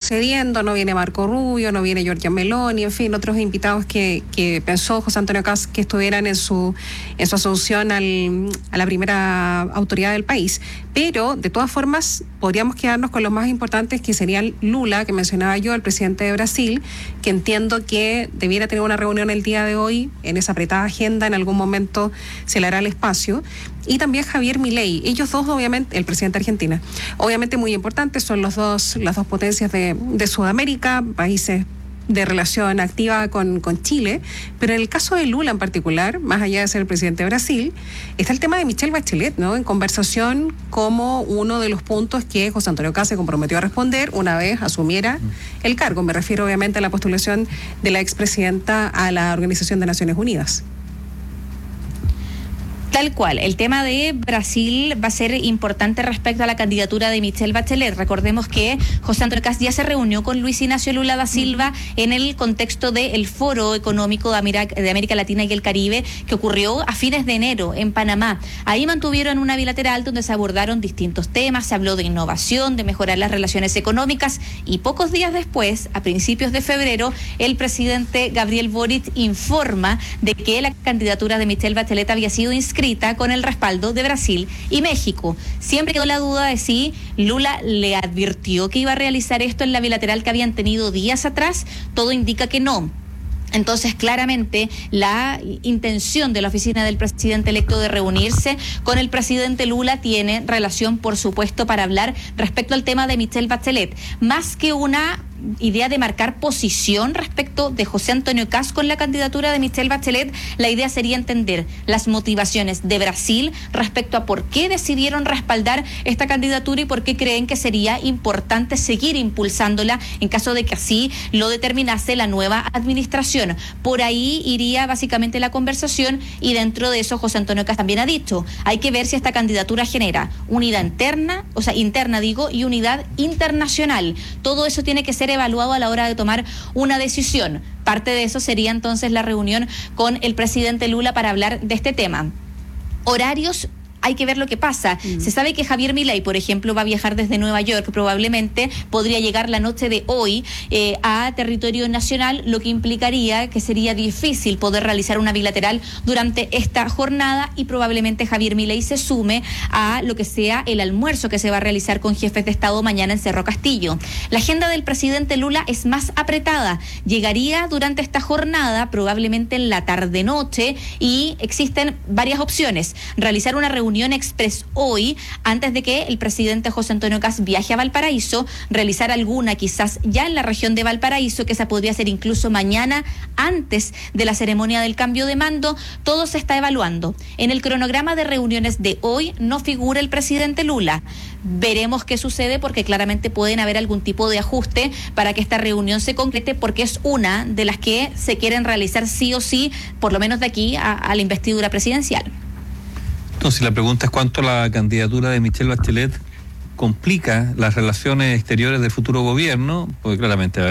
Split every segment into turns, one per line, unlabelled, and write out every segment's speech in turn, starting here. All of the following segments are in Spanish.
sucediendo, no viene Marco Rubio, no viene Giorgia Meloni, en fin, otros invitados que pensó José Antonio Kast que estuvieran en su asunción a la primera autoridad del país. Pero, de todas formas, podríamos quedarnos con los más importantes, que serían Lula, que mencionaba yo, el presidente de Brasil, que entiendo que debiera tener una reunión el día de hoy, en esa apretada agenda, en algún momento se le hará el espacio. Y también Javier Milei, ellos dos, obviamente, el presidente de Argentina, obviamente muy importantes, son las dos potencias de Sudamérica, países de relación activa con Chile, pero en el caso de Lula en particular, más allá de ser el presidente de Brasil, está el tema de Michelle Bachelet, ¿no? En conversación como uno de los puntos que José Antonio Kast se comprometió a responder una vez asumiera el cargo. Me refiero obviamente a la postulación de la expresidenta a la Organización de Naciones Unidas.
Tal cual, el tema de Brasil va a ser importante respecto a la candidatura de Michelle Bachelet. Recordemos que José Antonio Kast ya se reunió con Luis Ignacio Lula da Silva en el contexto del Foro Económico de América Latina y el Caribe, que ocurrió a fines de enero en Panamá. Ahí mantuvieron una bilateral donde se abordaron distintos temas, se habló de innovación, de mejorar las relaciones económicas, y pocos días después, a principios de febrero, el presidente Gabriel Boric informa de que la candidatura de Michelle Bachelet había sido inscrita con el respaldo de Brasil y México. Siempre quedó la duda de si Lula le advirtió que iba a realizar esto en la bilateral que habían tenido días atrás. Todo indica que no. Entonces, claramente, la intención de la oficina del presidente electo de reunirse con el presidente Lula tiene relación, por supuesto, para hablar respecto al tema de Michelle Bachelet. Más que una idea de marcar posición respecto de José Antonio Kast con la candidatura de Michelle Bachelet, la idea sería entender las motivaciones de Brasil respecto a por qué decidieron respaldar esta candidatura y por qué creen que sería importante seguir impulsándola en caso de que así lo determinase la nueva administración. Por ahí iría básicamente la conversación, y dentro de eso José Antonio Kast también ha dicho, hay que ver si esta candidatura genera unidad interna, y unidad internacional. Todo eso tiene que ser evaluado a la hora de tomar una decisión. Parte de eso sería entonces la reunión con el presidente Lula para hablar de este tema. Horarios, hay que ver lo que pasa. Se sabe que Javier Milei, por ejemplo, va a viajar desde Nueva York, probablemente podría llegar la noche de hoy a territorio nacional, lo que implicaría que sería difícil poder realizar una bilateral durante esta jornada, y probablemente Javier Milei se sume a lo que sea el almuerzo que se va a realizar con jefes de Estado mañana en Cerro Castillo. La agenda del presidente Lula es más apretada. Llegaría durante esta jornada, probablemente en la tarde-noche, y existen varias opciones. Realizar una reunión express hoy, antes de que el presidente José Antonio Kast viaje a Valparaíso, realizar alguna quizás ya en la región de Valparaíso, que esa podría ser incluso mañana, antes de la ceremonia del cambio de mando. Todo se está evaluando. En el cronograma de reuniones de hoy no figura el presidente Lula. Veremos qué sucede, porque claramente pueden haber algún tipo de ajuste para que esta reunión se concrete, porque es una de las que se quieren realizar sí o sí, por lo menos de aquí a la investidura presidencial.
Entonces, la pregunta es cuánto la candidatura de Michelle Bachelet complica las relaciones exteriores del futuro gobierno, porque claramente,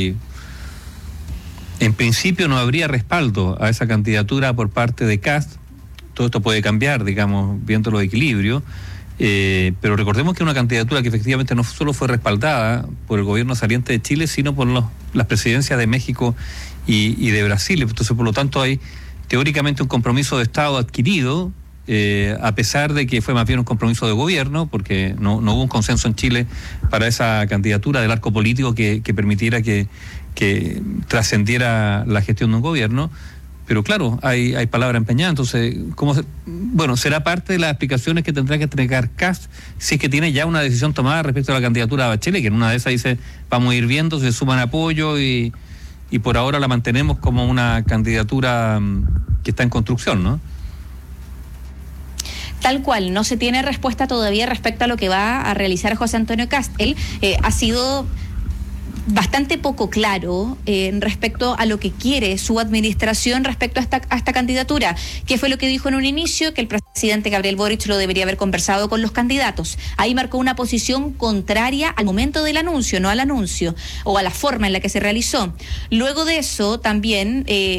en principio no habría respaldo a esa candidatura por parte de Kast. Todo esto puede cambiar, viendo los equilibrios, pero recordemos que una candidatura que efectivamente no solo fue respaldada por el gobierno saliente de Chile, sino por las presidencias de México y de Brasil. Entonces, por lo tanto, hay teóricamente un compromiso de Estado adquirido, a pesar de que fue más bien un compromiso de gobierno, porque no hubo un consenso en Chile para esa candidatura del arco político que permitiera que trascendiera la gestión de un gobierno. Pero claro, hay palabra empeñada. Entonces, será parte de las explicaciones que tendrá que entregar Kast, si es que tiene ya una decisión tomada respecto a la candidatura de Bachelet, que en una de esas dice, vamos a ir viendo, se suman apoyo, y por ahora la mantenemos como una candidatura que está en construcción, ¿no?
Tal cual, no se tiene respuesta todavía respecto a lo que va a realizar José Antonio Kast. Él ha sido bastante poco claro respecto a lo que quiere su administración respecto a esta candidatura. ¿Qué fue lo que dijo en un inicio? Que el presidente Gabriel Boric lo debería haber conversado con los candidatos. Ahí marcó una posición contraria al momento del anuncio, no al anuncio, o a la forma en la que se realizó. Luego de eso, también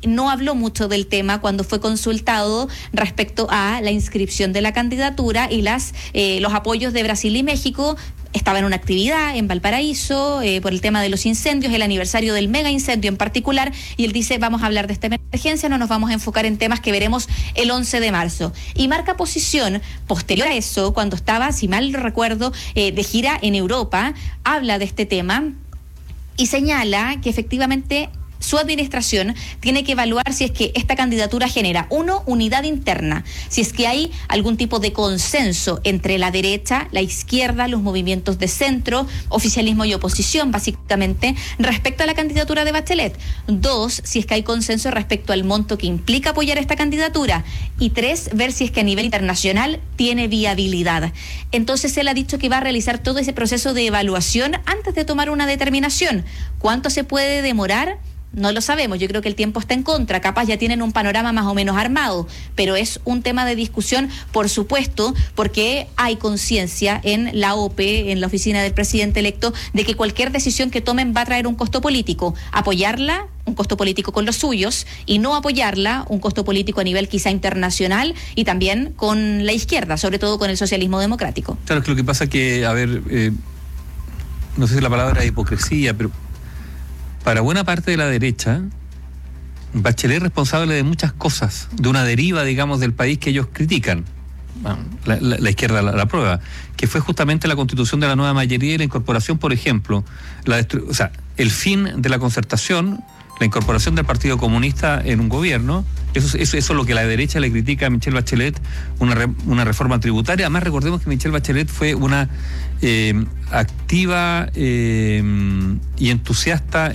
no habló mucho del tema cuando fue consultado respecto a la inscripción de la candidatura y los apoyos de Brasil y México. Estaba en una actividad en Valparaíso por el tema de los incendios, el aniversario del mega incendio en particular, y él dice, vamos a hablar de esta emergencia, no nos vamos a enfocar en temas que veremos el 11 de marzo. Y marca posición posterior a eso, cuando estaba, si mal recuerdo, de gira en Europa, habla de este tema y señala que efectivamente su administración tiene que evaluar si es que esta candidatura genera, uno, unidad interna, si es que hay algún tipo de consenso entre la derecha, la izquierda, los movimientos de centro, oficialismo y oposición, básicamente, respecto a la candidatura de Bachelet. Dos, si es que hay consenso respecto al monto que implica apoyar esta candidatura. Y tres, ver si es que a nivel internacional tiene viabilidad. Entonces él ha dicho que va a realizar todo ese proceso de evaluación antes de tomar una determinación. ¿Cuánto se puede demorar? No lo sabemos, yo creo que el tiempo está en contra, capaz ya tienen un panorama más o menos armado, pero es un tema de discusión, por supuesto, porque hay conciencia en la OPE, en la oficina del presidente electo, de que cualquier decisión que tomen va a traer un costo político. Apoyarla, un costo político con los suyos, y no apoyarla, un costo político a nivel quizá internacional y también con la izquierda, sobre todo con el socialismo democrático.
Claro, que lo que pasa es que, a ver, no sé si la palabra es hipocresía, pero para buena parte de la derecha, Bachelet es responsable de muchas cosas, de una deriva, digamos, del país que ellos critican. Bueno, la izquierda la prueba, que fue justamente la constitución de la nueva mayoría y la incorporación, por ejemplo, el fin de la concertación, la incorporación del Partido Comunista en un gobierno. Eso es lo que la derecha le critica a Michelle Bachelet, una reforma tributaria. Además, recordemos que Michelle Bachelet fue una activa y entusiasta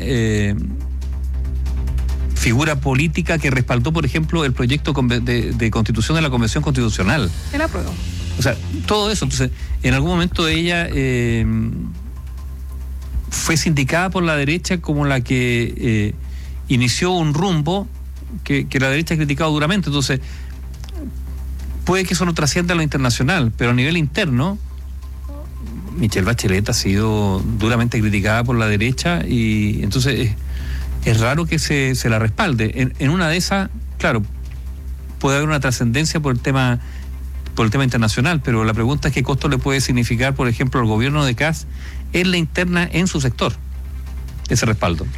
figura política que respaldó, por ejemplo, el proyecto de constitución de la Convención Constitucional.
El apruebo.
O sea, todo eso. Entonces, en algún momento ella fue sindicada por la derecha como la que inició un rumbo que la derecha ha criticado duramente. Entonces, puede que eso no trascienda a lo internacional, pero a nivel interno, Michelle Bachelet ha sido duramente criticada por la derecha y entonces es raro que se la respalde. En una de esas, claro, puede haber una trascendencia por el tema internacional, pero la pregunta es qué costo le puede significar, por ejemplo, al gobierno de Kast en la interna, en su sector, ese respaldo.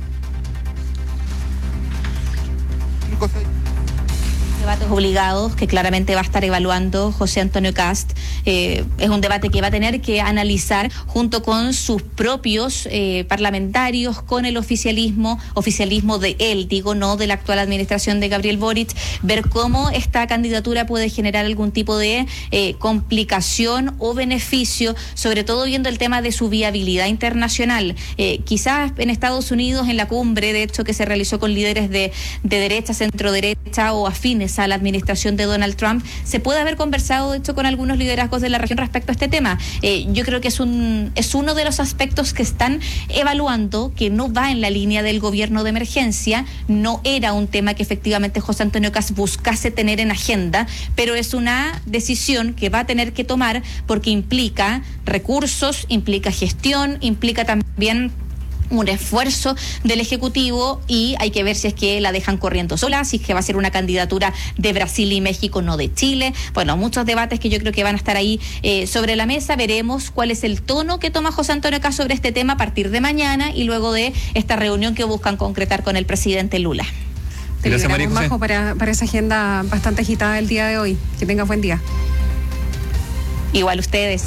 Debates obligados que claramente va a estar evaluando José Antonio Kast. Es un debate que va a tener que analizar junto con sus propios parlamentarios, con el oficialismo de él, digo, no de la actual administración de Gabriel Boric, ver cómo esta candidatura puede generar algún tipo de complicación o beneficio, sobre todo viendo el tema de su viabilidad internacional. Quizás en Estados Unidos, en la cumbre, de hecho, que se realizó con líderes de derecha, centro derecha o afines a la administración de Donald Trump, se puede haber conversado de hecho con algunos liderazgos de la región respecto a este tema. Yo creo que es uno de los aspectos que están evaluando, que no va en la línea del gobierno de emergencia, no era un tema que efectivamente José Antonio Kast buscase tener en agenda, pero es una decisión que va a tener que tomar porque implica recursos, implica gestión, implica también un esfuerzo del Ejecutivo y hay que ver si es que la dejan corriendo sola, si es que va a ser una candidatura de Brasil y México, no de Chile. Bueno, muchos debates que yo creo que van a estar ahí sobre la mesa. Veremos cuál es el tono que toma José Antonio Kast sobre este tema a partir de mañana y luego de esta reunión que buscan concretar con el presidente Lula.
Gracias, María José. Bajo para esa agenda bastante agitada el día de hoy. Que tengas buen día.
Igual ustedes.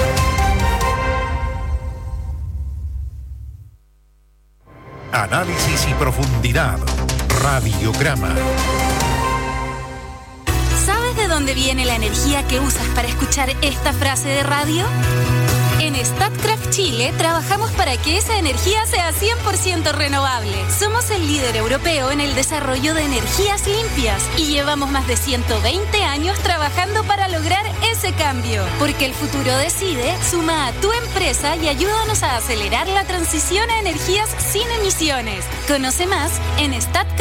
Análisis y profundidad. Radiograma.
¿Sabes de dónde viene la energía que usas para escuchar esta frase de radio? En Statkraft Chile trabajamos para que esa energía sea 100% renovable. Somos el líder europeo en el desarrollo de energías limpias y llevamos más de 120 años trabajando para lograr ese cambio. Porque el futuro decide, suma a tu empresa y ayúdanos a acelerar la transición a energías sin emisiones. Conoce más en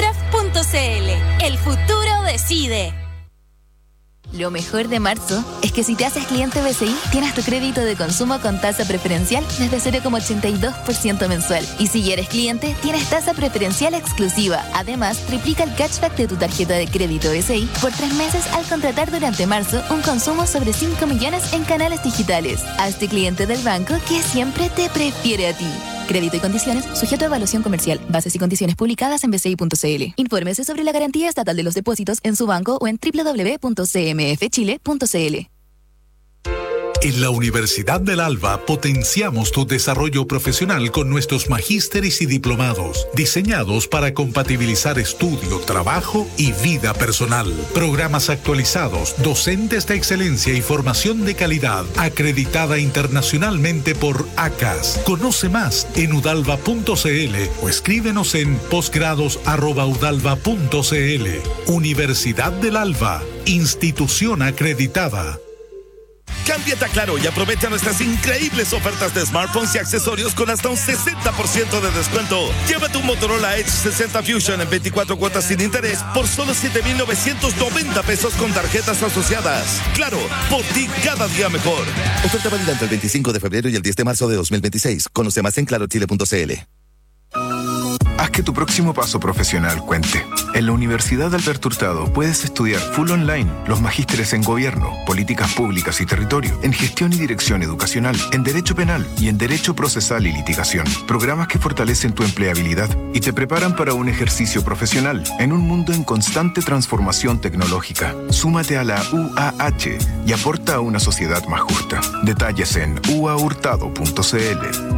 statkraft.cl. El futuro decide.
Lo mejor de marzo es que si te haces cliente BCI, tienes tu crédito de consumo con tasa preferencial desde 0,82% mensual. Y si ya eres cliente, tienes tasa preferencial exclusiva. Además, triplica el cashback de tu tarjeta de crédito BCI por 3 meses al contratar durante marzo un consumo sobre 5 millones en canales digitales. Hazte cliente del banco que siempre te prefiere a ti. Crédito y condiciones sujeto a evaluación comercial. Bases y condiciones publicadas en bci.cl. Infórmese sobre la garantía estatal de los depósitos en su banco o en www.cmfchile.cl.
En la Universidad del Alba potenciamos tu desarrollo profesional con nuestros magísteres y diplomados, diseñados para compatibilizar estudio, trabajo y vida personal. Programas actualizados, docentes de excelencia y formación de calidad, acreditada internacionalmente por ACAS. Conoce más en udalva.cl o escríbenos en posgrados@udalva.cl. Universidad del Alba, institución acreditada.
Cámbiate a Claro y aprovecha nuestras increíbles ofertas de smartphones y accesorios con hasta un 60% de descuento. Llévate un Motorola Edge 60 Fusion en 24 cuotas sin interés por solo 7,990 pesos con tarjetas asociadas. Claro, por ti cada día mejor.
Oferta válida entre el 25 de febrero y el 10 de marzo de 2026. Conoce más en clarochile.cl.
Haz que tu próximo paso profesional cuente. En la Universidad Alberto Hurtado puedes estudiar full online los magísteres en Gobierno, Políticas Públicas y Territorio, en Gestión y Dirección Educacional, en Derecho Penal y en Derecho Procesal y Litigación. Programas que fortalecen tu empleabilidad y te preparan para un ejercicio profesional en un mundo en constante transformación tecnológica. Súmate a la UAH y aporta a una sociedad más justa. Detalles en uahurtado.cl.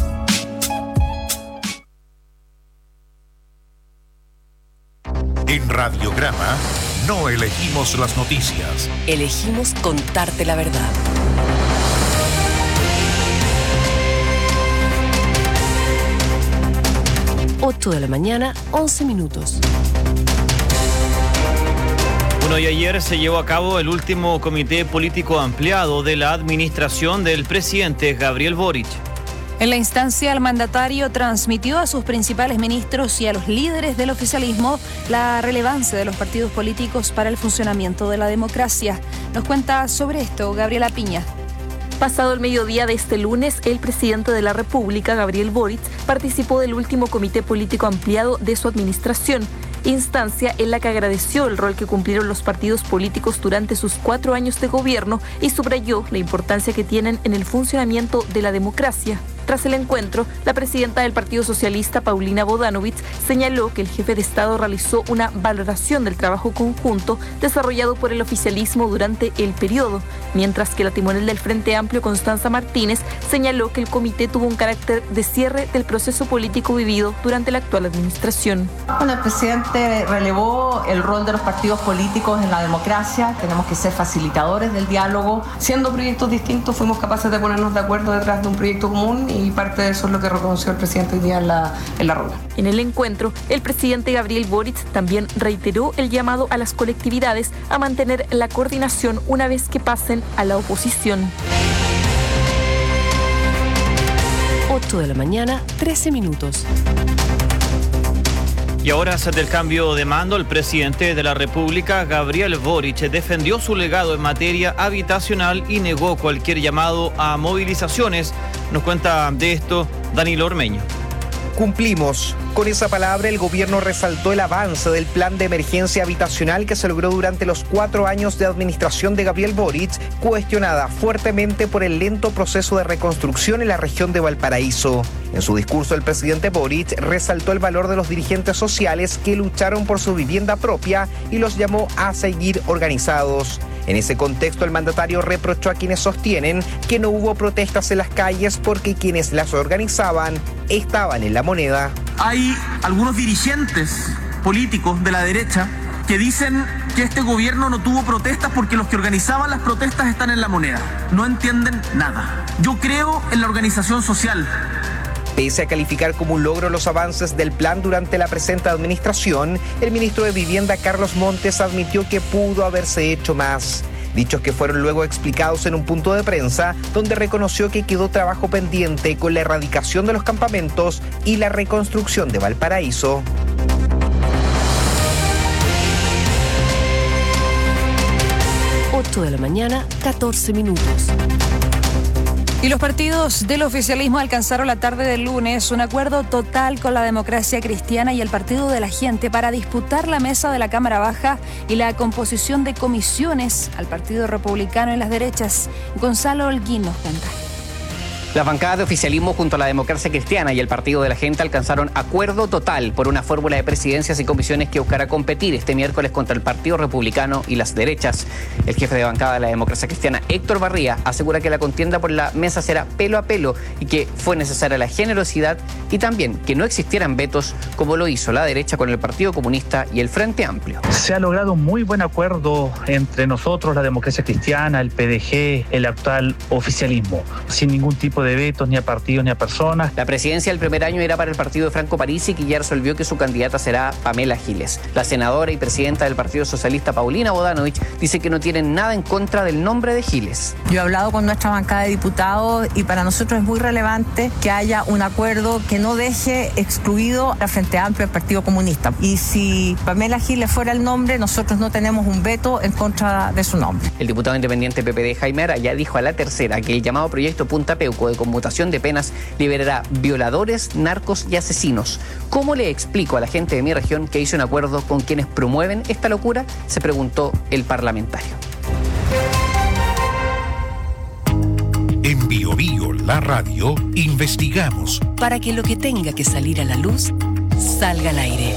En Radiograma no elegimos las noticias.
Elegimos contarte la verdad. Ocho de la mañana, 11 minutos.
Bueno, y ayer se llevó a cabo el último comité político ampliado de la administración del presidente Gabriel Boric.
En la instancia, el mandatario transmitió a sus principales ministros y a los líderes del oficialismo la relevancia de los partidos políticos para el funcionamiento de la democracia. Nos cuenta sobre esto Gabriela Piña.
Pasado el mediodía de este lunes, el presidente de la República, Gabriel Boric, participó del último comité político ampliado de su administración, instancia en la que agradeció el rol que cumplieron los partidos políticos durante sus 4 años de gobierno y subrayó la importancia que tienen en el funcionamiento de la democracia. Tras el encuentro, la presidenta del Partido Socialista, Paulina Bodanovich, señaló que el jefe de Estado realizó una valoración del trabajo conjunto desarrollado por el oficialismo durante el periodo, mientras que la timonel del Frente Amplio, Constanza Martínez, señaló que el comité tuvo un carácter de cierre del proceso político vivido durante la actual administración.
Bueno, el presidente relevó el rol de los partidos políticos en la democracia. Tenemos que ser facilitadores del diálogo. Siendo proyectos distintos, fuimos capaces de ponernos de acuerdo detrás de un proyecto común y parte de eso es lo que reconoció el presidente hoy día en la rueda.
En el encuentro, el presidente Gabriel Boric también reiteró el llamado a las colectividades a mantener la coordinación una vez que pasen a la oposición.
8 de la mañana, 13 minutos.
Y ahora, desde el cambio de mando, el presidente de la República, Gabriel Boric, defendió su legado en materia habitacional y negó cualquier llamado a movilizaciones. Nos cuenta de esto Danilo Ormeño.
Cumplimos. Con esa palabra, el gobierno resaltó el avance del plan de emergencia habitacional que se logró durante los 4 años de administración de Gabriel Boric, cuestionada fuertemente por el lento proceso de reconstrucción en la región de Valparaíso. En su discurso, el presidente Boric resaltó el valor de los dirigentes sociales que lucharon por su vivienda propia y los llamó a seguir organizados. En ese contexto, el mandatario reprochó a quienes sostienen que no hubo protestas en las calles porque quienes las organizaban estaban en la moneda.
Hay algunos dirigentes políticos de la derecha que dicen que este gobierno no tuvo protestas porque los que organizaban las protestas están en la moneda. No entienden nada. Yo creo en la organización social.
Pese a calificar como un logro los avances del plan durante la presente administración, el ministro de Vivienda, Carlos Montes, admitió que pudo haberse hecho más. Dichos que fueron luego explicados en un punto de prensa, donde reconoció que quedó trabajo pendiente con la erradicación de los campamentos y la reconstrucción de Valparaíso.
8 de la mañana, 14 minutos.
Y los partidos del oficialismo alcanzaron la tarde del lunes un acuerdo total con la Democracia Cristiana y el Partido de la Gente para disputar la mesa de la Cámara Baja y la composición de comisiones al Partido Republicano y las derechas. Gonzalo Holguín nos cuenta.
Las bancadas de oficialismo junto a la Democracia Cristiana y el Partido de la Gente alcanzaron acuerdo total por una fórmula de presidencias y comisiones que buscará competir este miércoles contra el Partido Republicano y las derechas. El jefe de bancada de la Democracia Cristiana, Héctor Barría, asegura que la contienda por la mesa será pelo a pelo y que fue necesaria la generosidad y también que no existieran vetos como lo hizo la derecha con el Partido Comunista y el Frente Amplio.
Se ha logrado un muy buen acuerdo entre nosotros, la Democracia Cristiana, el PDG, el actual oficialismo, sin ningún tipo de vetos ni a partidos ni a personas.
La presidencia del primer año era para el partido de Franco Parisi, que ya resolvió que su candidata será Pamela Giles. La senadora y presidenta del Partido Socialista, Paulina Bodanovich, dice que no tienen nada en contra del nombre de Giles.
Yo he hablado con nuestra bancada de diputados y para nosotros es muy relevante que haya un acuerdo que no deje excluido al Frente Amplio y al Partido Comunista. Y si Pamela Giles fuera el nombre, nosotros no tenemos un veto en contra de su nombre.
El diputado independiente PPD, Jaime Araya, dijo a La Tercera que el llamado proyecto Punta Peuco de conmutación de penas liberará violadores, narcos y asesinos. ¿Cómo le explico a la gente de mi región que hice un acuerdo con quienes promueven esta locura?, se preguntó el parlamentario.
En Bio Bio, la radio, investigamos
para que lo que tenga que salir a la luz salga al aire.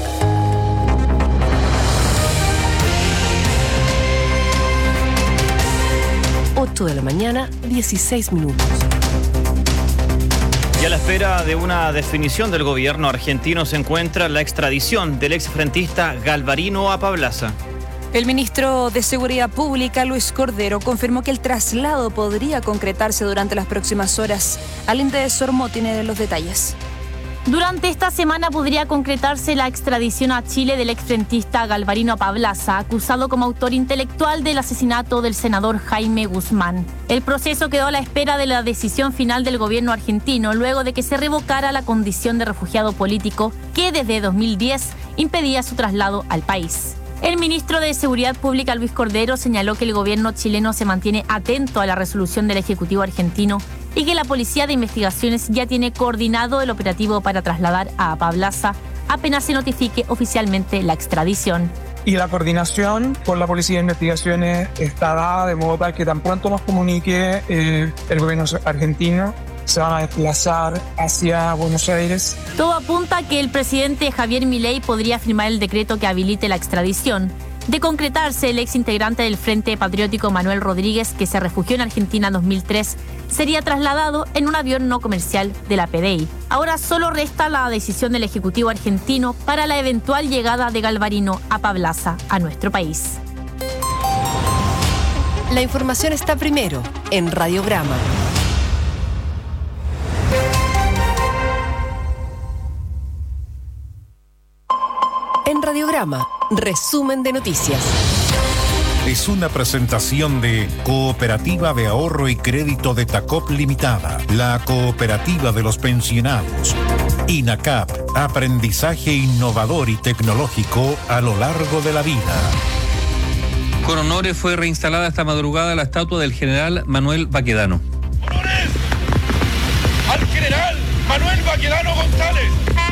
De la mañana, 16 minutos.
Y a la espera de una definición del gobierno argentino se encuentra la extradición del exfrentista Galvarino a Pablaza.
El ministro de Seguridad Pública, Luis Cordero, confirmó que el traslado podría concretarse durante las próximas horas. Alinde Sormo tiene los detalles.
Durante esta semana podría concretarse la extradición a Chile del exfrentista Galvarino Pablaza, acusado como autor intelectual del asesinato del senador Jaime Guzmán. El proceso quedó a la espera de la decisión final del gobierno argentino luego de que se revocara la condición de refugiado político que desde 2010 impedía su traslado al país. El ministro de Seguridad Pública, Luis Cordero, señaló que el gobierno chileno se mantiene atento a la resolución del Ejecutivo argentino y que la Policía de Investigaciones ya tiene coordinado el operativo para trasladar a Pablaza apenas se notifique oficialmente la extradición.
Y la coordinación con la Policía de Investigaciones está dada de modo tal que tan pronto nos comunique el gobierno argentino, se van a desplazar hacia Buenos Aires.
Todo apunta a que el presidente Javier Milei podría firmar el decreto que habilite la extradición. De concretarse, el ex integrante del Frente Patriótico Manuel Rodríguez, que se refugió en Argentina en 2003, sería trasladado en un avión no comercial de la PDI. Ahora solo resta la decisión del Ejecutivo argentino para la eventual llegada de Galvarino a Pablaza, a nuestro país.
La información está primero en Radiograma. En Radiograma, resumen de noticias.
Es una presentación de Cooperativa de Ahorro y Crédito de Tacop Limitada, la cooperativa de los pensionados. INACAP, aprendizaje innovador y tecnológico a lo largo de la vida.
Con honores fue reinstalada esta madrugada la estatua del general Manuel Baquedano.
¡Honores al general Manuel Baquedano González!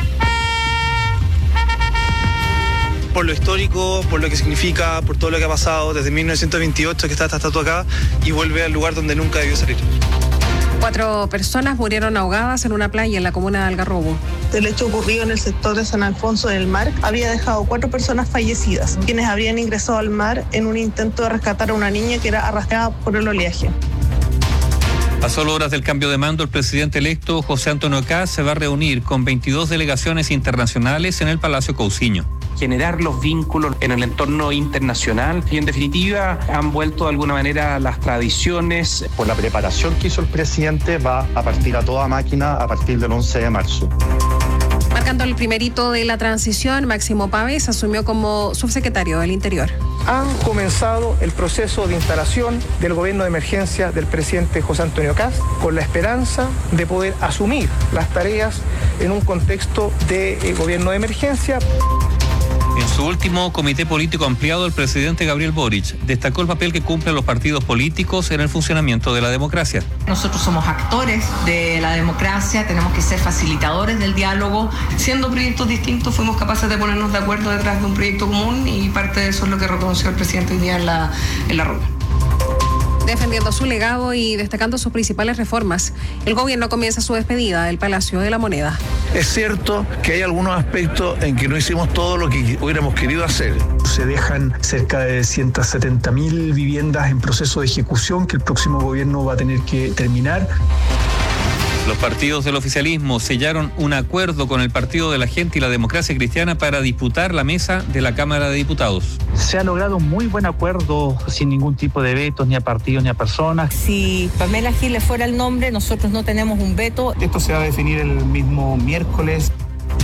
Por lo histórico, por lo que significa, por todo lo que ha pasado desde 1928 que está esta estatua acá y vuelve al lugar donde nunca debió salir.
4 personas murieron ahogadas en una playa en la comuna de Algarrobo.
El hecho ocurrido en el sector de San Alfonso del Mar había dejado 4 personas fallecidas, quienes habrían ingresado al mar en un intento de rescatar a una niña que era arrastrada por el oleaje.
A solo horas del cambio de mando, el presidente electo José Antonio Kast se va a reunir con 22 delegaciones internacionales en el Palacio Cousiño.
Generar los vínculos en el entorno internacional y en definitiva han vuelto de alguna manera las tradiciones.
Por la preparación que hizo el presidente va a partir a toda máquina a partir del 11 de marzo.
Marcando el primer hito de la transición, Máximo Pavés asumió como subsecretario del Interior.
Han comenzado el proceso de instalación del gobierno de emergencia del presidente José Antonio Kast con la esperanza de poder asumir las tareas en un contexto de gobierno de emergencia.
En su último comité político ampliado, el presidente Gabriel Boric destacó el papel que cumplen los partidos políticos en el funcionamiento de la democracia.
Nosotros somos actores de la democracia, tenemos que ser facilitadores del diálogo. Siendo proyectos distintos, fuimos capaces de ponernos de acuerdo detrás de un proyecto común y parte de eso es lo que reconoció el presidente hoy día en la reunión.
Defendiendo su legado y destacando sus principales reformas, el gobierno comienza su despedida del Palacio de la Moneda.
Es cierto que hay algunos aspectos en que no hicimos todo lo que hubiéramos querido hacer.
Se dejan cerca de 170.000 viviendas en proceso de ejecución que el próximo gobierno va a tener que terminar.
Los partidos del oficialismo sellaron un acuerdo con el Partido de la Gente y la Democracia Cristiana para disputar la mesa de la Cámara de Diputados.
Se ha logrado un muy buen acuerdo sin ningún tipo de vetos ni a partidos ni a personas.
Si Pamela Giles fuera el nombre, nosotros no tenemos un veto.
Esto se va a definir el mismo miércoles.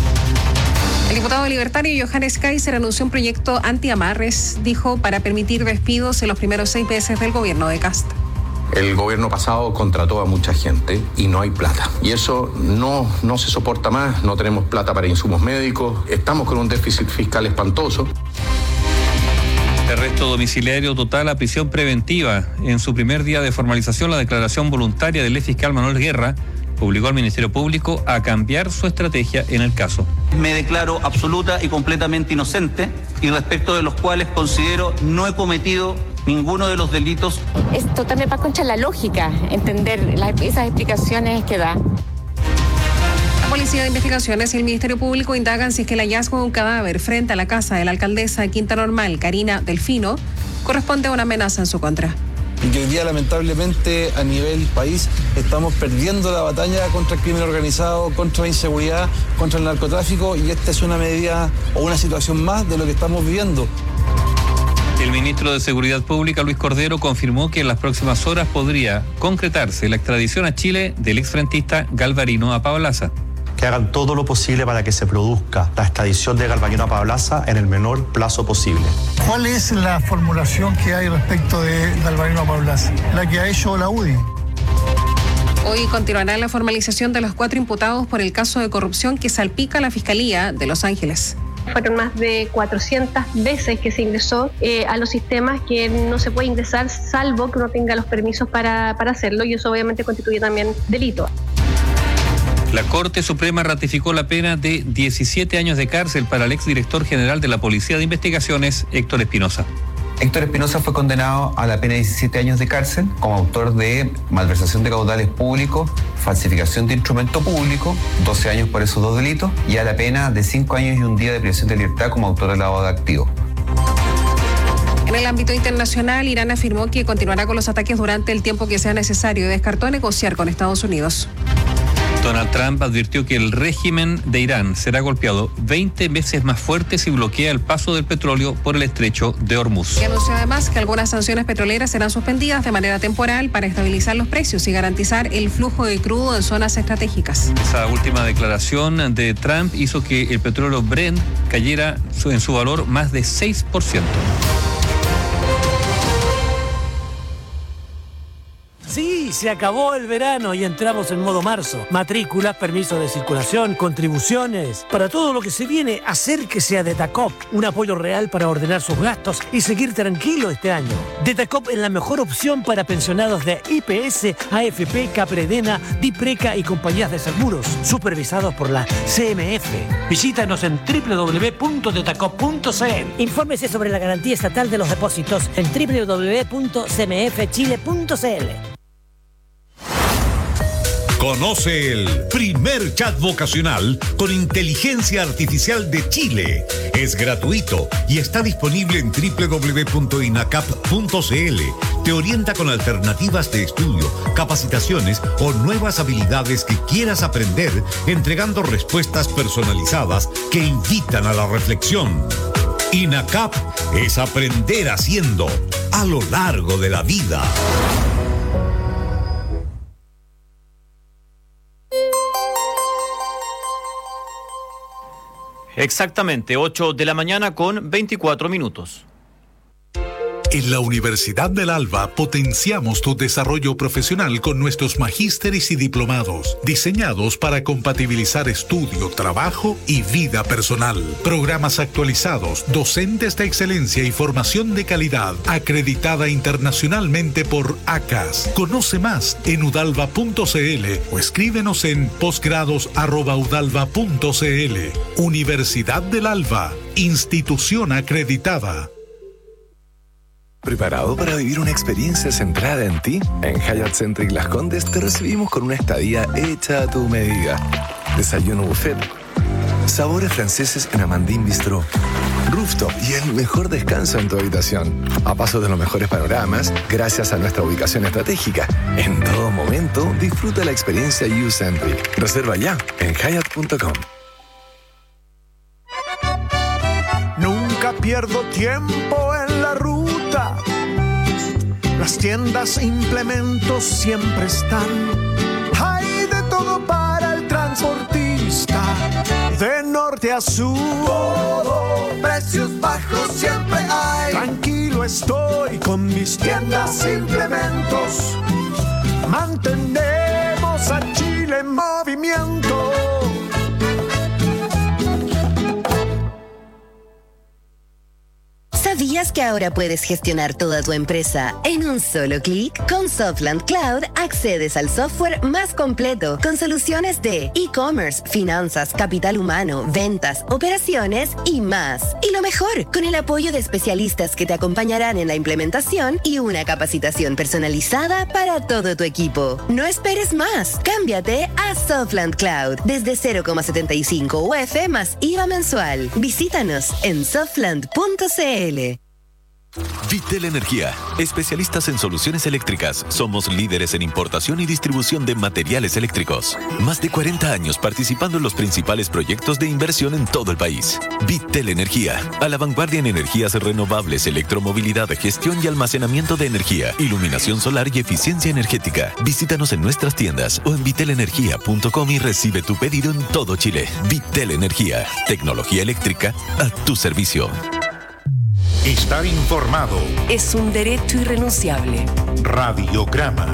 El diputado libertario Johannes Kaiser anunció un proyecto anti-amarres, dijo, para permitir despidos en los primeros 6 meses del gobierno de Kast.
El gobierno pasado contrató a mucha gente y no hay plata. Y eso no se soporta más, no tenemos plata para insumos médicos, estamos con un déficit fiscal espantoso.
Arresto domiciliario total a prisión preventiva. En su primer día de formalización, la declaración voluntaria del fiscal Manuel Guerra obligó al Ministerio Público a cambiar su estrategia en el caso.
Me declaro absoluta y completamente inocente y respecto de los cuales considero no he cometido ninguno de los delitos.
Esto también va contra la lógica, entender esas explicaciones que da.
La Policía de Investigaciones y el Ministerio Público indagan si es que el hallazgo de un cadáver frente a la casa de la alcaldesa de Quinta Normal, Karina Delfino, corresponde a una amenaza en su contra.
Y que hoy día, lamentablemente, a nivel país, estamos perdiendo la batalla contra el crimen organizado, contra la inseguridad, contra el narcotráfico, y esta es una medida o una situación más de lo que estamos viviendo.
El ministro de Seguridad Pública, Luis Cordero, confirmó que en las próximas horas podría concretarse la extradición a Chile del exfrentista Galvarino Apablaza.
Que hagan todo lo posible para que se produzca la extradición de Galvarino Apablaza en el menor plazo posible.
¿Cuál es la formulación que hay respecto de Galvarino Apablaza? La que ha hecho la UDI.
Hoy continuará la formalización de los 4 imputados por el caso de corrupción que salpica a la Fiscalía de Los Ángeles.
Fueron más de 400 veces que se ingresó a los sistemas que no se puede ingresar salvo que uno tenga los permisos para hacerlo, y eso obviamente constituye también delito.
La Corte Suprema ratificó la pena de 17 años de cárcel para el exdirector general de la Policía de Investigaciones, Héctor Espinosa.
Héctor Espinosa fue condenado a la pena de 17 años de cárcel como autor de malversación de caudales públicos, falsificación de instrumento público, 12 años por esos 2 delitos, y a la pena de 5 años y 1 día de privación de libertad como autor de lavado de activos.
En el ámbito internacional, Irán afirmó que continuará con los ataques durante el tiempo que sea necesario y descartó negociar con Estados Unidos.
Donald Trump advirtió que el régimen de Irán será golpeado 20 veces más fuerte si bloquea el paso del petróleo por el estrecho de Hormuz.
Y anunció además que algunas sanciones petroleras serán suspendidas de manera temporal para estabilizar los precios y garantizar el flujo de crudo en zonas estratégicas.
Esa última declaración de Trump hizo que el petróleo Brent cayera en su valor más de 6%.
Sí, se acabó el verano y entramos en modo marzo. Matrículas, permisos de circulación, contribuciones. Para todo lo que se viene, acérquese a Detacop. Un apoyo real para ordenar sus gastos y seguir tranquilo este año. Detacop es la mejor opción para pensionados de IPS, AFP, Capredena, Dipreca y compañías de seguros, supervisados por la CMF. Visítanos en www.detacop.cl.
Infórmese sobre la garantía estatal de los depósitos en www.cmfchile.cl.
Conoce el primer chat vocacional con inteligencia artificial de Chile. Es gratuito y está disponible en www.inacap.cl. Te orienta con alternativas de estudio, capacitaciones o nuevas habilidades que quieras aprender, entregando respuestas personalizadas que invitan a la reflexión. INACAP es aprender haciendo a lo largo de la vida.
Exactamente, 8 de la mañana con 24 minutos.
En la Universidad del Alba potenciamos tu desarrollo profesional con nuestros magísteres y diplomados, diseñados para compatibilizar estudio, trabajo y vida personal. Programas actualizados, docentes de excelencia y formación de calidad, acreditada internacionalmente por ACAS. Conoce más en udalva.cl o escríbenos en posgrados@udalva.cl. Universidad del Alba, institución acreditada.
¿Preparado para vivir una experiencia centrada en ti? En Hyatt Centric Las Condes te recibimos con una estadía hecha a tu medida. Desayuno buffet, sabores franceses en Amandine Bistro, rooftop y el mejor descanso en tu habitación. A paso de los mejores panoramas, gracias a nuestra ubicación estratégica. En todo momento, disfruta la experiencia U-Centric. Reserva ya en hyatt.com.
Nunca pierdo tiempo en la ruta. Las tiendas e implementos siempre están. Hay de todo para el transportista. De norte a sur, todo, precios bajos siempre hay. Tranquilo estoy con mis tiendas e implementos. Mantenemos a Chile en movimiento.
¿Sabías que ahora puedes gestionar toda tu empresa en un solo clic? Con Softland Cloud accedes al software más completo con soluciones de e-commerce, finanzas, capital humano, ventas, operaciones y más. Y lo mejor, con el apoyo de especialistas que te acompañarán en la implementación y una capacitación personalizada para todo tu equipo. No esperes más. Cámbiate a Softland Cloud desde 0,75 UF más IVA mensual. Visítanos en softland.cl.
Vitel Energía, especialistas en soluciones eléctricas. Somos líderes en importación y distribución de materiales eléctricos. Más de 40 años participando en los principales proyectos de inversión en todo el país. Vitel Energía, a la vanguardia en energías renovables, electromovilidad, gestión y almacenamiento de energía, iluminación solar y eficiencia energética. Visítanos en nuestras tiendas o en vitelenergia.com y recibe tu pedido en todo Chile. Vitel Energía, tecnología eléctrica a tu servicio.
Estar informado
es un derecho irrenunciable.
Radiograma.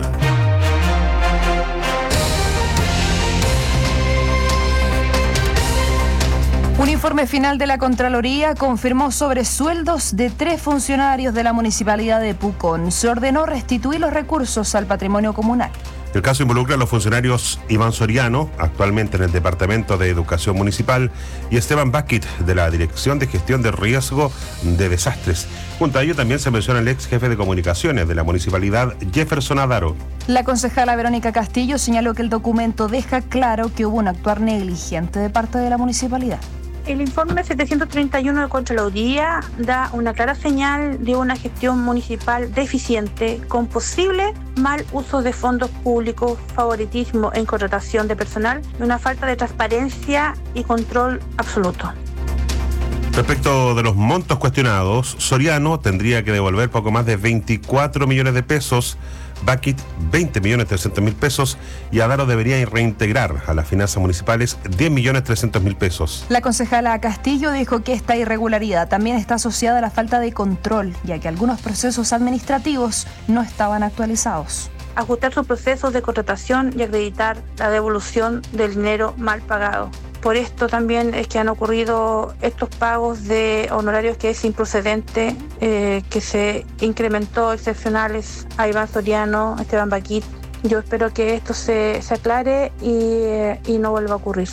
Un informe final de la Contraloría confirmó sobresueldos de 3 funcionarios de la Municipalidad de Pucón. Se ordenó restituir los recursos al patrimonio comunal.
El caso involucra a los funcionarios Iván Soriano, actualmente en el Departamento de Educación Municipal, y Esteban Bakit, de la Dirección de Gestión de Riesgo de Desastres. Junto a ello también se menciona el ex jefe de comunicaciones de la municipalidad, Jefferson Adaro.
La concejala Verónica Castillo señaló que el documento deja claro que hubo un actuar negligente de parte de la municipalidad.
El informe 731 de Contraloría da una clara señal de una gestión municipal deficiente con posible mal uso de fondos públicos, favoritismo en contratación de personal y una falta de transparencia y control absoluto.
Respecto de los montos cuestionados, Soriano tendría que devolver poco más de 24 millones de pesos, Bakit 20.300.000 pesos y Adaro debería reintegrar a las finanzas municipales 10.300.000 pesos.
La concejala Castillo dijo que esta irregularidad también está asociada a la falta de control, ya que algunos procesos administrativos no estaban actualizados.
Ajustar sus procesos de contratación y acreditar la devolución del dinero mal pagado. Por esto también es que han ocurrido estos pagos de honorarios que es improcedente, que se incrementó excepcionales a Iván Soriano, Esteban Bakit. Yo espero que esto se aclare y no vuelva a ocurrir.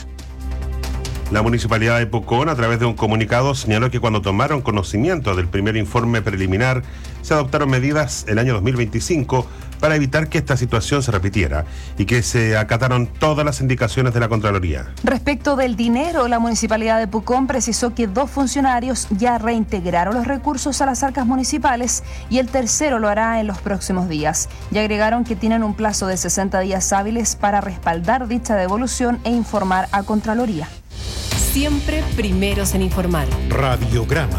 La Municipalidad de Pucón, a través de un comunicado, señaló que cuando tomaron conocimiento del primer informe preliminar, se adoptaron medidas el año 2025 para evitar que esta situación se repitiera y que se acataron todas las indicaciones de la Contraloría.
Respecto del dinero, la Municipalidad de Pucón precisó que 2 funcionarios ya reintegraron los recursos a las arcas municipales y el tercero lo hará en los próximos días. Y agregaron que tienen un plazo de 60 días hábiles para respaldar dicha devolución e informar a Contraloría.
Siempre primeros en informar.
Radiograma.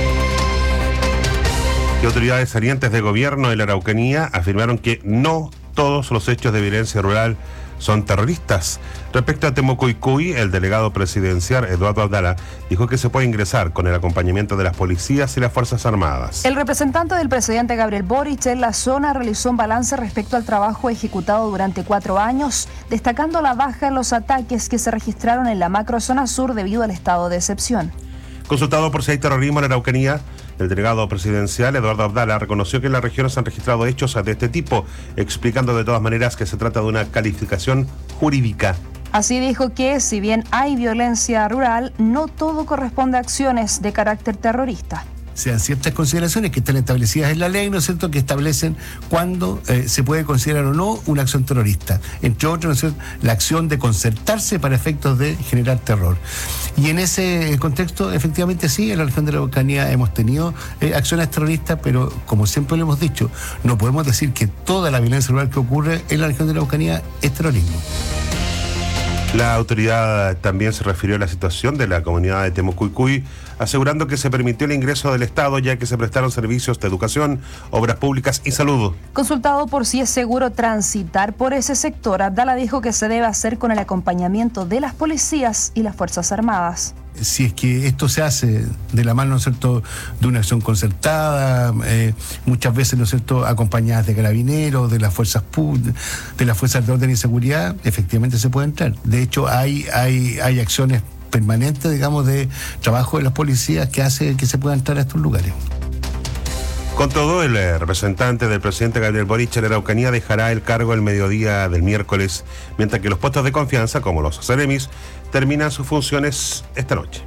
Y autoridades salientes de gobierno de la Araucanía afirmaron que no todos los hechos de violencia rural son terroristas. Respecto a Temucuicui, el delegado presidencial Eduardo Abdala dijo que se puede ingresar con el acompañamiento de las policías y las Fuerzas Armadas.
El representante del presidente Gabriel Boric en la zona realizó un balance respecto al trabajo ejecutado durante 4 años, destacando la baja en los ataques que se registraron en la macrozona sur debido al estado de excepción.
Consultado por si hay terrorismo en la Araucanía, el delegado presidencial Eduardo Abdala reconoció que en la región se han registrado hechos de este tipo, explicando de todas maneras que se trata de una calificación jurídica.
Así dijo que, si bien hay violencia rural, no todo corresponde a acciones de carácter terrorista.
Sean ciertas consideraciones que están establecidas en la ley, ¿no es cierto?, que establecen cuándo se puede considerar o no una acción terrorista. Entre otros, ¿no es cierto?, la acción de concertarse para efectos de generar terror. Y en ese contexto, efectivamente sí, en la región de la Araucanía hemos tenido acciones terroristas, pero como siempre lo hemos dicho, no podemos decir que toda la violencia rural que ocurre en la región de la Araucanía es terrorismo.
La autoridad también se refirió a la situación de la comunidad de Temucuicui, asegurando que se permitió el ingreso del Estado ya que se prestaron servicios de educación, obras públicas y salud.
Consultado por si es seguro transitar por ese sector, Abdala dijo que se debe hacer con el acompañamiento de las policías y las Fuerzas Armadas.
Si es que esto se hace de la mano, ¿no es cierto?, de una acción concertada, muchas veces, ¿no es cierto?, acompañadas de carabineros, de las fuerzas de orden y seguridad, efectivamente se puede entrar. De hecho, hay acciones permanentes, digamos, de trabajo de las policías que hace que se pueda entrar a estos lugares.
Con todo, el representante del presidente Gabriel Boric en la Araucanía dejará el cargo el mediodía del miércoles, mientras que los puestos de confianza, como los Ceremis, terminan sus funciones esta noche.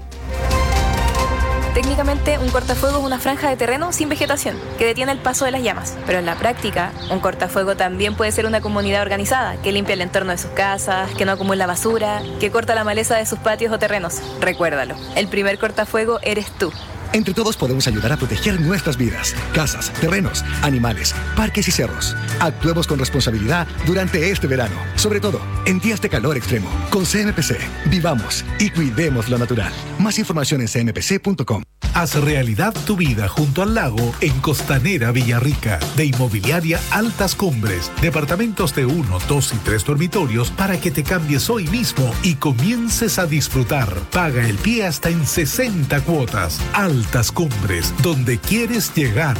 Técnicamente, un cortafuego es una franja de terreno sin vegetación que detiene el paso de las llamas. Pero en la práctica, un cortafuego también puede ser una comunidad organizada que limpia el entorno de sus casas, que no acumula basura, que corta la maleza de sus patios o terrenos. Recuérdalo, el primer cortafuego eres tú.
Entre todos podemos ayudar a proteger nuestras vidas, casas, terrenos, animales, parques y cerros. Actuemos con responsabilidad durante este verano, sobre todo en días de calor extremo. Con CMPC, vivamos y cuidemos lo natural. Más información en cmpc.com.
Haz realidad tu vida junto al lago en Costanera Villarrica. De Inmobiliaria Altas Cumbres. Departamentos de 1, 2 y 3 dormitorios para que te cambies hoy mismo y comiences a disfrutar. Paga el pie hasta en 60 cuotas. Altas Cumbres, donde quieres llegar.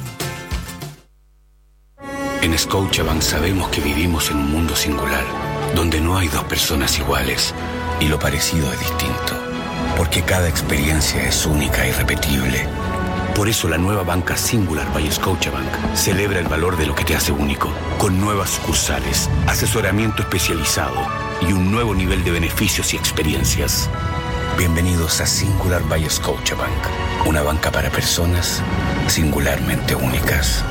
En Scotiabank sabemos que vivimos en un mundo singular, donde no hay dos personas iguales y lo parecido es distinto. Porque cada experiencia es única e irrepetible. Por eso la nueva banca Singular by Scotiabank celebra el valor de lo que te hace único, con nuevas sucursales, asesoramiento especializado y un nuevo nivel de beneficios y experiencias. Bienvenidos a Singular by Scotiabank, una banca para personas singularmente únicas.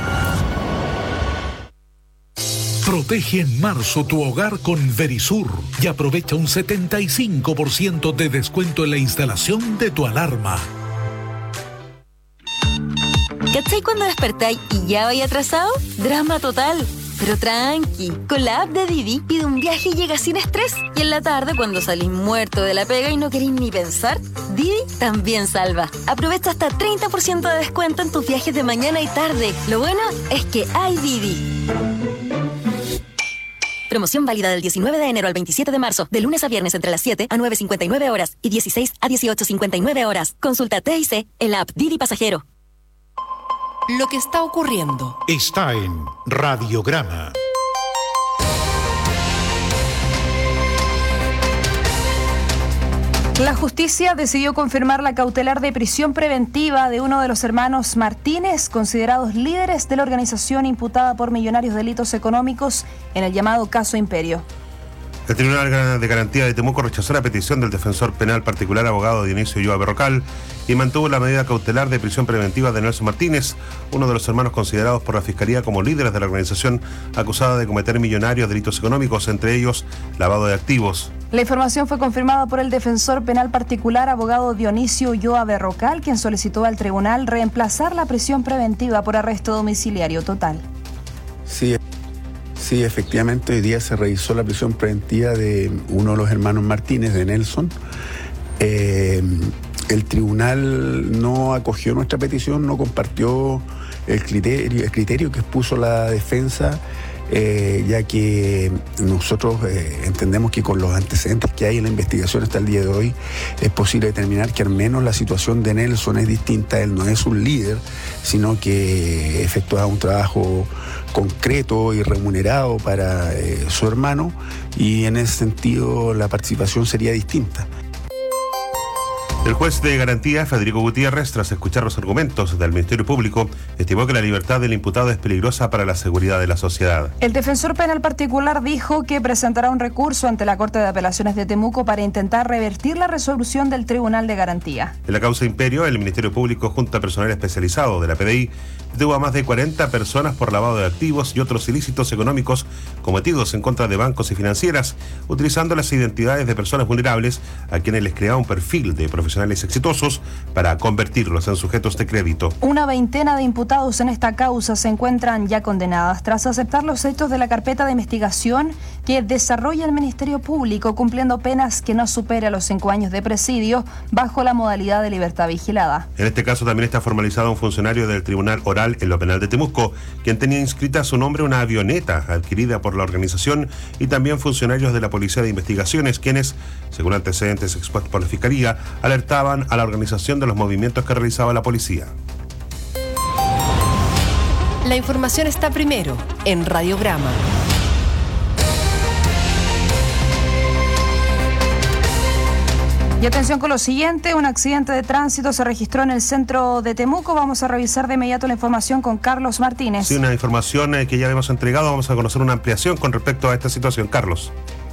Protege en marzo tu hogar con Verisur y aprovecha un 75% de descuento en la instalación de tu alarma.
¿Cachai cuando despertáis y ya vais atrasado? Drama total. Pero tranqui, con la app de Didi pide un viaje y llega sin estrés. Y en la tarde, cuando salís muerto de la pega y no queréis ni pensar, Didi también salva. Aprovecha hasta 30% de descuento en tus viajes de mañana y tarde. Lo bueno es que hay Didi. Promoción válida del 19 de enero al 27 de marzo, de lunes a viernes entre las 7 a 9:59 horas y 16 a 18:59 horas. Consulta TIC en la app Didi Pasajero.
Lo que está ocurriendo
está en Radiograma.
La justicia decidió confirmar la cautelar de prisión preventiva de uno de los hermanos Martínez, considerados líderes de la organización imputada por millonarios delitos económicos en el llamado caso Imperio.
El Tribunal de Garantía de Temuco rechazó la petición del defensor penal particular abogado Dionisio Ulloa Berrocal y mantuvo la medida cautelar de prisión preventiva de Nelson Martínez, uno de los hermanos considerados por la Fiscalía como líderes de la organización acusada de cometer millonarios delitos económicos, entre ellos lavado de activos.
La información fue confirmada por el defensor penal particular abogado Dionisio Ulloa Berrocal, quien solicitó al tribunal reemplazar la prisión preventiva por arresto domiciliario total.
Sí, efectivamente, hoy día se revisó la prisión preventiva de uno de los hermanos Martínez, de Nelson. El tribunal no acogió nuestra petición, no compartió el criterio que expuso la defensa ya que nosotros entendemos que con los antecedentes que hay en la investigación hasta el día de hoy es posible determinar que al menos la situación de Nelson es distinta. Él no es un líder, sino que efectúa un trabajo concreto y remunerado para su hermano, y en ese sentido la participación sería distinta.
El juez de garantía, Federico Gutiérrez, tras escuchar los argumentos del Ministerio Público, estimó que la libertad del imputado es peligrosa para la seguridad de la sociedad.
El defensor penal particular dijo que presentará un recurso ante la Corte de Apelaciones de Temuco para intentar revertir la resolución del Tribunal de Garantía.
En la causa Imperio, el Ministerio Público, junto a personal especializado de la PDI, detuvo a más de 40 personas por lavado de activos y otros ilícitos económicos cometidos en contra de bancos y financieras, utilizando las identidades de personas vulnerables a quienes les creaba un perfil de profesionales exitosos para convertirlos en sujetos de crédito.
Una veintena de imputados en esta causa se encuentran ya condenadas tras aceptar los hechos de la carpeta de investigación que desarrolla el Ministerio Público, cumpliendo penas que no supera los 5 años de presidio bajo la modalidad de libertad vigilada.
En este caso también está formalizado un funcionario del Tribunal Oral en lo penal de Temuco, quien tenía inscrita a su nombre una avioneta adquirida por la organización, y también funcionarios de la Policía de Investigaciones, quienes, según antecedentes expuestos por la Fiscalía, alertaban a la organización de los movimientos que realizaba la policía.
La información está primero en Radiograma.
Y atención con lo siguiente, un accidente de tránsito se registró en el centro de Temuco. Vamos a revisar de inmediato la información con Carlos Martínez.
Sí, una información que ya hemos entregado. Vamos a conocer una ampliación con respecto a esta situación. Carlos.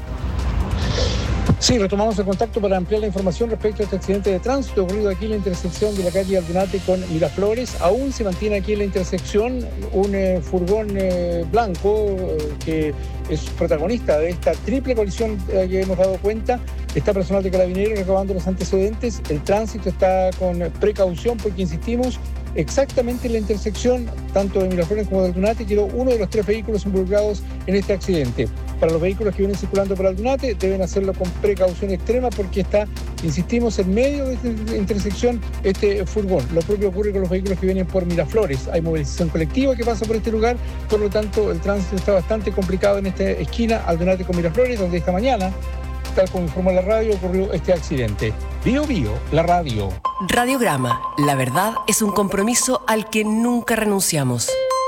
Sí, retomamos el contacto para ampliar la información respecto a este accidente de tránsito ocurrido aquí en la intersección de la calle Aldunate con Miraflores. Aún se mantiene aquí en la intersección un furgón blanco que es protagonista de esta triple colisión que hemos dado cuenta. Está personal de Carabineros recabando los antecedentes. El tránsito está con precaución porque, insistimos, exactamente en la intersección tanto de Miraflores como de Aldunate quedó uno de los 3 vehículos involucrados en este accidente. Para los vehículos que vienen circulando por Aldunate deben hacerlo con precaución extrema porque está, insistimos, en medio de esta intersección este furgón. Lo propio ocurre con los vehículos que vienen por Miraflores. Hay movilización colectiva que pasa por este lugar, por lo tanto el tránsito está bastante complicado en esta esquina Aldunate con Miraflores, donde esta mañana, tal como informó la radio, ocurrió este accidente. Bio Bio, la radio.
Radiograma, la verdad es un compromiso al que nunca renunciamos.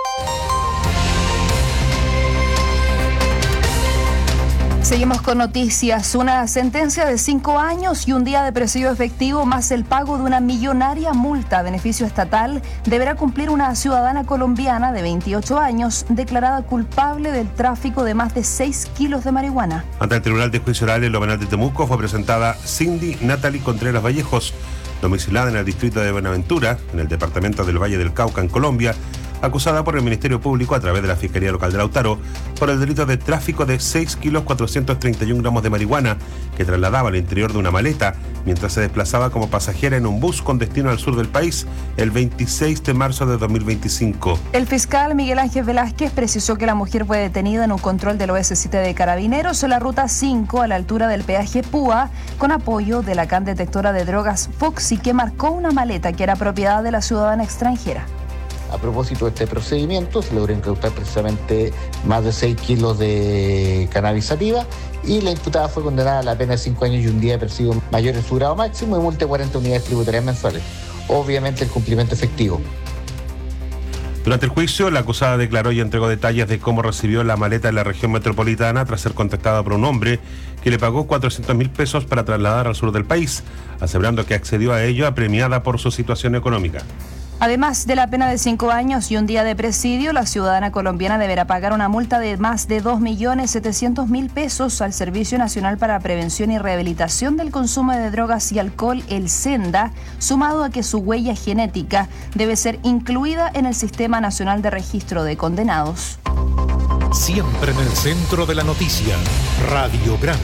Seguimos con noticias. Una sentencia de 5 años y un día de presidio efectivo más el pago de una millonaria multa a beneficio estatal deberá cumplir una ciudadana colombiana de 28 años declarada culpable del tráfico de más de 6 kilos de marihuana.
Ante el Tribunal de Juicio Oral en lo penal de Temuco fue presentada Cindy Natalie Contreras Vallejos, domiciliada en el distrito de Buenaventura, en el departamento del Valle del Cauca, en Colombia, acusada por el Ministerio Público a través de la Fiscalía Local de Lautaro por el delito de tráfico de 6 kilos 431 gramos de marihuana que trasladaba al interior de una maleta mientras se desplazaba como pasajera en un bus con destino al sur del país el 26 de marzo de 2025.
El fiscal Miguel Ángel Velázquez precisó que la mujer fue detenida en un control del OS7 de Carabineros en la ruta 5 a la altura del peaje Púa con apoyo de la CAN detectora de drogas Foxy, que marcó una maleta que era propiedad de la ciudadana extranjera.
A propósito de este procedimiento, se logró incautar precisamente más de 6 kilos de cannabis sativa y la imputada fue condenada a la pena de 5 años y un día de presidio mayor en su grado máximo y multa de 40 unidades tributarias mensuales. Obviamente el cumplimiento efectivo.
Durante el juicio, la acusada declaró y entregó detalles de cómo recibió la maleta en la región metropolitana tras ser contactada por un hombre que le pagó 400.000 pesos para trasladar al sur del país, asegurando que accedió a ello apremiada por su situación económica.
Además de la pena de 5 años y un día de presidio, la ciudadana colombiana deberá pagar una multa de más de 2.700.000 pesos al Servicio Nacional para Prevención y Rehabilitación del Consumo de Drogas y Alcohol, el SENDA, sumado a que su huella genética debe ser incluida en el Sistema Nacional de Registro de Condenados.
Siempre en el centro de la noticia, Radiograma.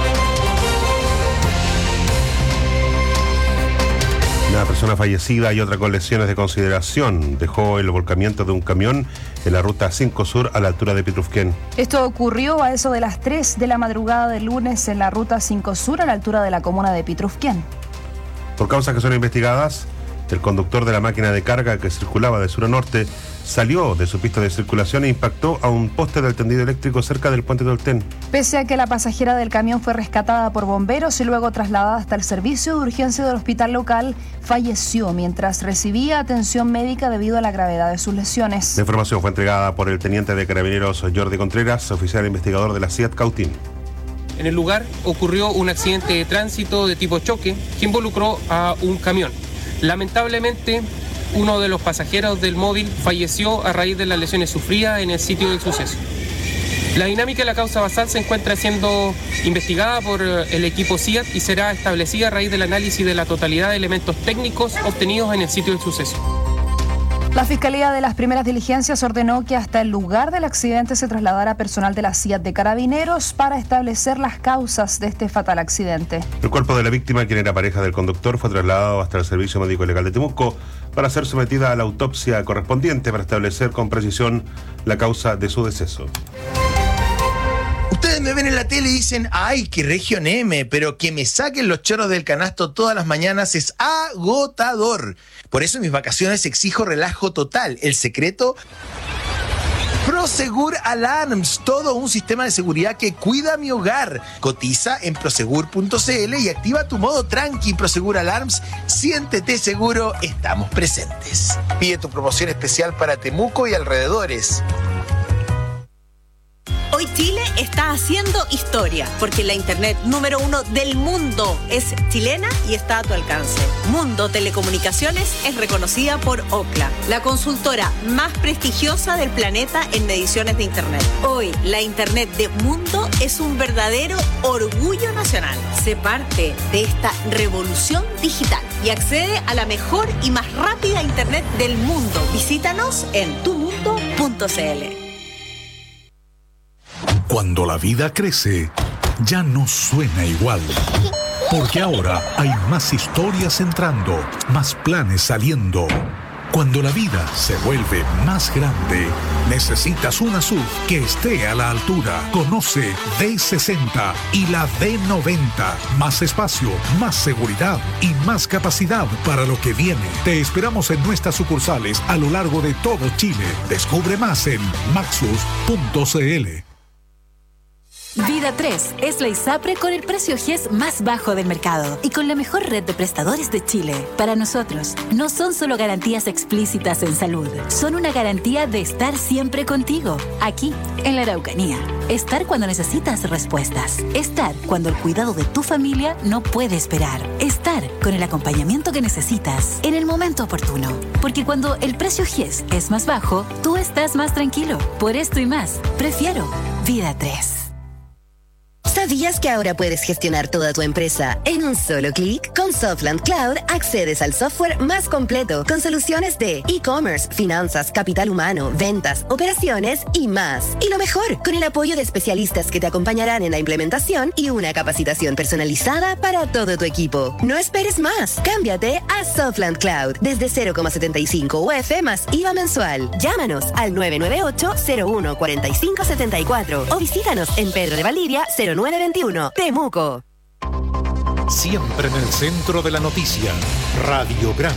Una persona fallecida y otra con lesiones de consideración dejó el volcamiento de un camión en la ruta 5 Sur a la altura de Pitrufquén.
Esto ocurrió a eso de las 3 de la madrugada del lunes en la ruta 5 Sur a la altura de la comuna de Pitrufquén.
Por causas que son investigadas, el conductor de la máquina de carga que circulaba de sur a norte salió de su pista de circulación e impactó a un poste del tendido eléctrico cerca del puente Tolten.
Pese a que la pasajera del camión fue rescatada por bomberos y luego trasladada hasta el servicio de urgencia del hospital local, falleció mientras recibía atención médica debido a la gravedad de sus lesiones.
La información fue entregada por el teniente de carabineros Jordi Contreras, oficial investigador de la CIAT Cautín.
En el lugar ocurrió un accidente de tránsito de tipo choque que involucró a un camión. Lamentablemente, uno de los pasajeros del móvil falleció a raíz de las lesiones sufridas en el sitio del suceso. La dinámica de la causa basal se encuentra siendo investigada por el equipo CIAT y será establecida a raíz del análisis de la totalidad de elementos técnicos obtenidos en el sitio del suceso.
La Fiscalía de las Primeras Diligencias ordenó que hasta el lugar del accidente se trasladara personal de la CIAT de Carabineros para establecer las causas de este fatal accidente.
El cuerpo de la víctima, quien era pareja del conductor, fue trasladado hasta el Servicio Médico Legal de Temuco para ser sometida a la autopsia correspondiente para establecer con precisión la causa de su deceso.
Ustedes me ven en la tele y dicen, ay, qué región M, pero que me saquen los chorros del canasto todas las mañanas es agotador. Por eso en mis vacaciones exijo relajo total. El secreto, Prosegur Alarms, todo un sistema de seguridad que cuida mi hogar. Cotiza en prosegur.cl y activa tu modo tranqui. Prosegur Alarms, siéntete seguro, estamos presentes. Pide tu promoción especial para Temuco y alrededores.
Hoy Chile está haciendo historia, porque la internet número 1 del mundo es chilena y está a tu alcance. Mundo Telecomunicaciones es reconocida por Ookla, la consultora más prestigiosa del planeta en mediciones de internet. Hoy, la internet de Mundo es un verdadero orgullo nacional. Sé parte de esta revolución digital y accede a la mejor y más rápida internet del mundo. Visítanos en tumundo.cl.
Cuando la vida crece, ya no suena igual. Porque ahora hay más historias entrando, más planes saliendo. Cuando la vida se vuelve más grande, necesitas una SUV que esté a la altura. Conoce D60 y la D90. Más espacio, más seguridad y más capacidad para lo que viene. Te esperamos en nuestras sucursales a lo largo de todo Chile. Descubre más en maxus.cl.
Vida 3 es la ISAPRE con el precio GES más bajo del mercado y con la mejor red de prestadores de Chile. Para nosotros, no son solo garantías explícitas en salud, son una garantía de estar siempre contigo, aquí, en la Araucanía. Estar cuando necesitas respuestas. Estar cuando el cuidado de tu familia no puede esperar. Estar con el acompañamiento que necesitas en el momento oportuno. Porque cuando el precio GES es más bajo, tú estás más tranquilo. Por esto y más, prefiero Vida 3.
¿Sabías que ahora puedes gestionar toda tu empresa en un solo clic? Con Softland Cloud accedes al software más completo con soluciones de e-commerce, finanzas, capital humano, ventas, operaciones y más. Y lo mejor, con el apoyo de especialistas que te acompañarán en la implementación y una capacitación personalizada para todo tu equipo. No esperes más. Cámbiate a Softland Cloud desde 0,75 UF más IVA mensual. Llámanos al 998-01-4574 o visítanos en Pedro de Valdivia 0921, Temuco.
Siempre en el centro de la noticia, Radiograma.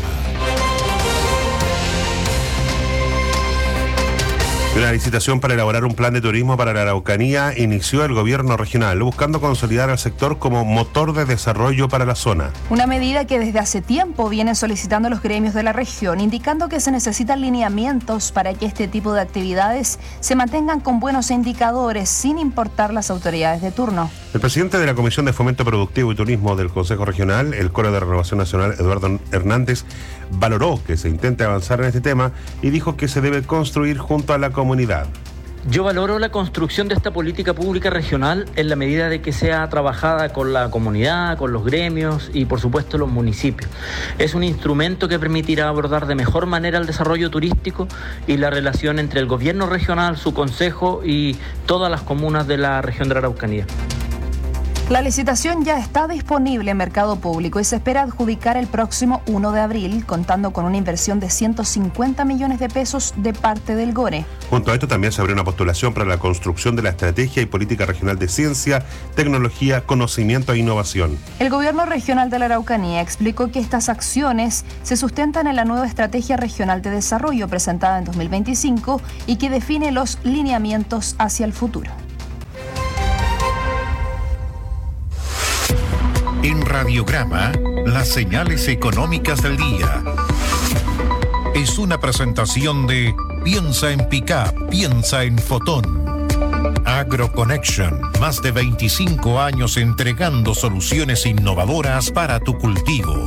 La licitación para elaborar un plan de turismo para la Araucanía inició el gobierno regional, buscando consolidar al sector como motor de desarrollo para la zona.
Una medida que desde hace tiempo vienen solicitando los gremios de la región, indicando que se necesitan lineamientos para que este tipo de actividades se mantengan con buenos indicadores, sin importar las autoridades de turno.
El presidente de la Comisión de Fomento Productivo y Turismo del Consejo Regional, el Coro de Renovación Nacional, Eduardo Hernández, valoró que se intente avanzar en este tema y dijo que se debe construir junto a la comunidad.
Yo valoro la construcción de esta política pública regional en la medida de que sea trabajada con la comunidad, con los gremios y por supuesto los municipios. Es un instrumento que permitirá abordar de mejor manera el desarrollo turístico y la relación entre el gobierno regional, su consejo y todas las comunas de la región de la Araucanía.
La licitación ya está disponible en mercado público y se espera adjudicar el próximo 1 de abril, contando con una inversión de 150 millones de pesos de parte del GORE.
Junto a esto también se abrió una postulación para la construcción de la estrategia y política regional de ciencia, tecnología, conocimiento e innovación.
El gobierno regional de la Araucanía explicó que estas acciones se sustentan en la nueva estrategia regional de desarrollo presentada en 2025 y que define los lineamientos hacia el futuro.
En Radiograma, las señales económicas del día. Es una presentación de Piensa en Pickup, piensa en Fotón. AgroConnection, más de 25 años entregando soluciones innovadoras para tu cultivo.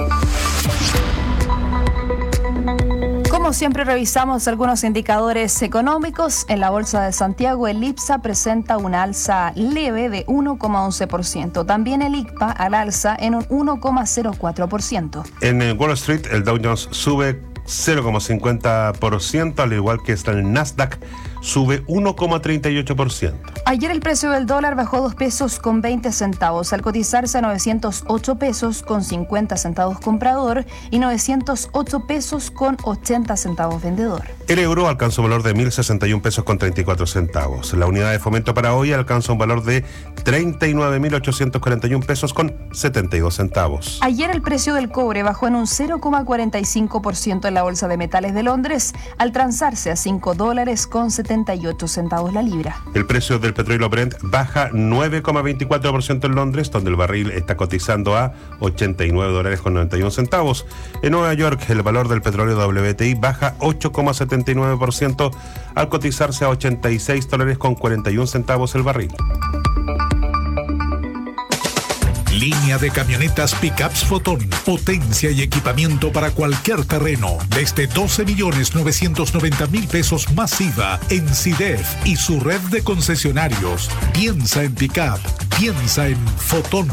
Como siempre, revisamos algunos indicadores económicos. En la Bolsa de Santiago, el IPSA presenta una alza leve de 1,11%. También el ICPA al alza en un 1,04%.
En Wall Street, el Dow Jones sube 0,50%, al igual que está el Nasdaq, sube 1,38%.
Ayer el precio del dólar bajó 2 pesos con 20 centavos al cotizarse a 908 pesos con 50 centavos comprador y 908 pesos con 80 centavos vendedor.
El euro alcanza un valor de 1.061 pesos con 34 centavos. La unidad de fomento para hoy alcanza un valor de 39.841 pesos con 72 centavos.
Ayer el precio del cobre bajó en un 0,45% en la Bolsa de Metales de Londres al transarse a $5 con 78 centavos la libra.
El precio del petróleo Brent baja 9,24% en Londres, donde el barril está cotizando a $89 con 91 centavos. En Nueva York, el valor del petróleo WTI baja 8,79% al cotizarse a $86 con 41 centavos el barril.
Línea de camionetas Pickups Fotón. Potencia y equipamiento para cualquier terreno. Desde 12.990.000 pesos masiva en CIDEF y su red de concesionarios. Piensa en Pickup. Piensa en Fotón.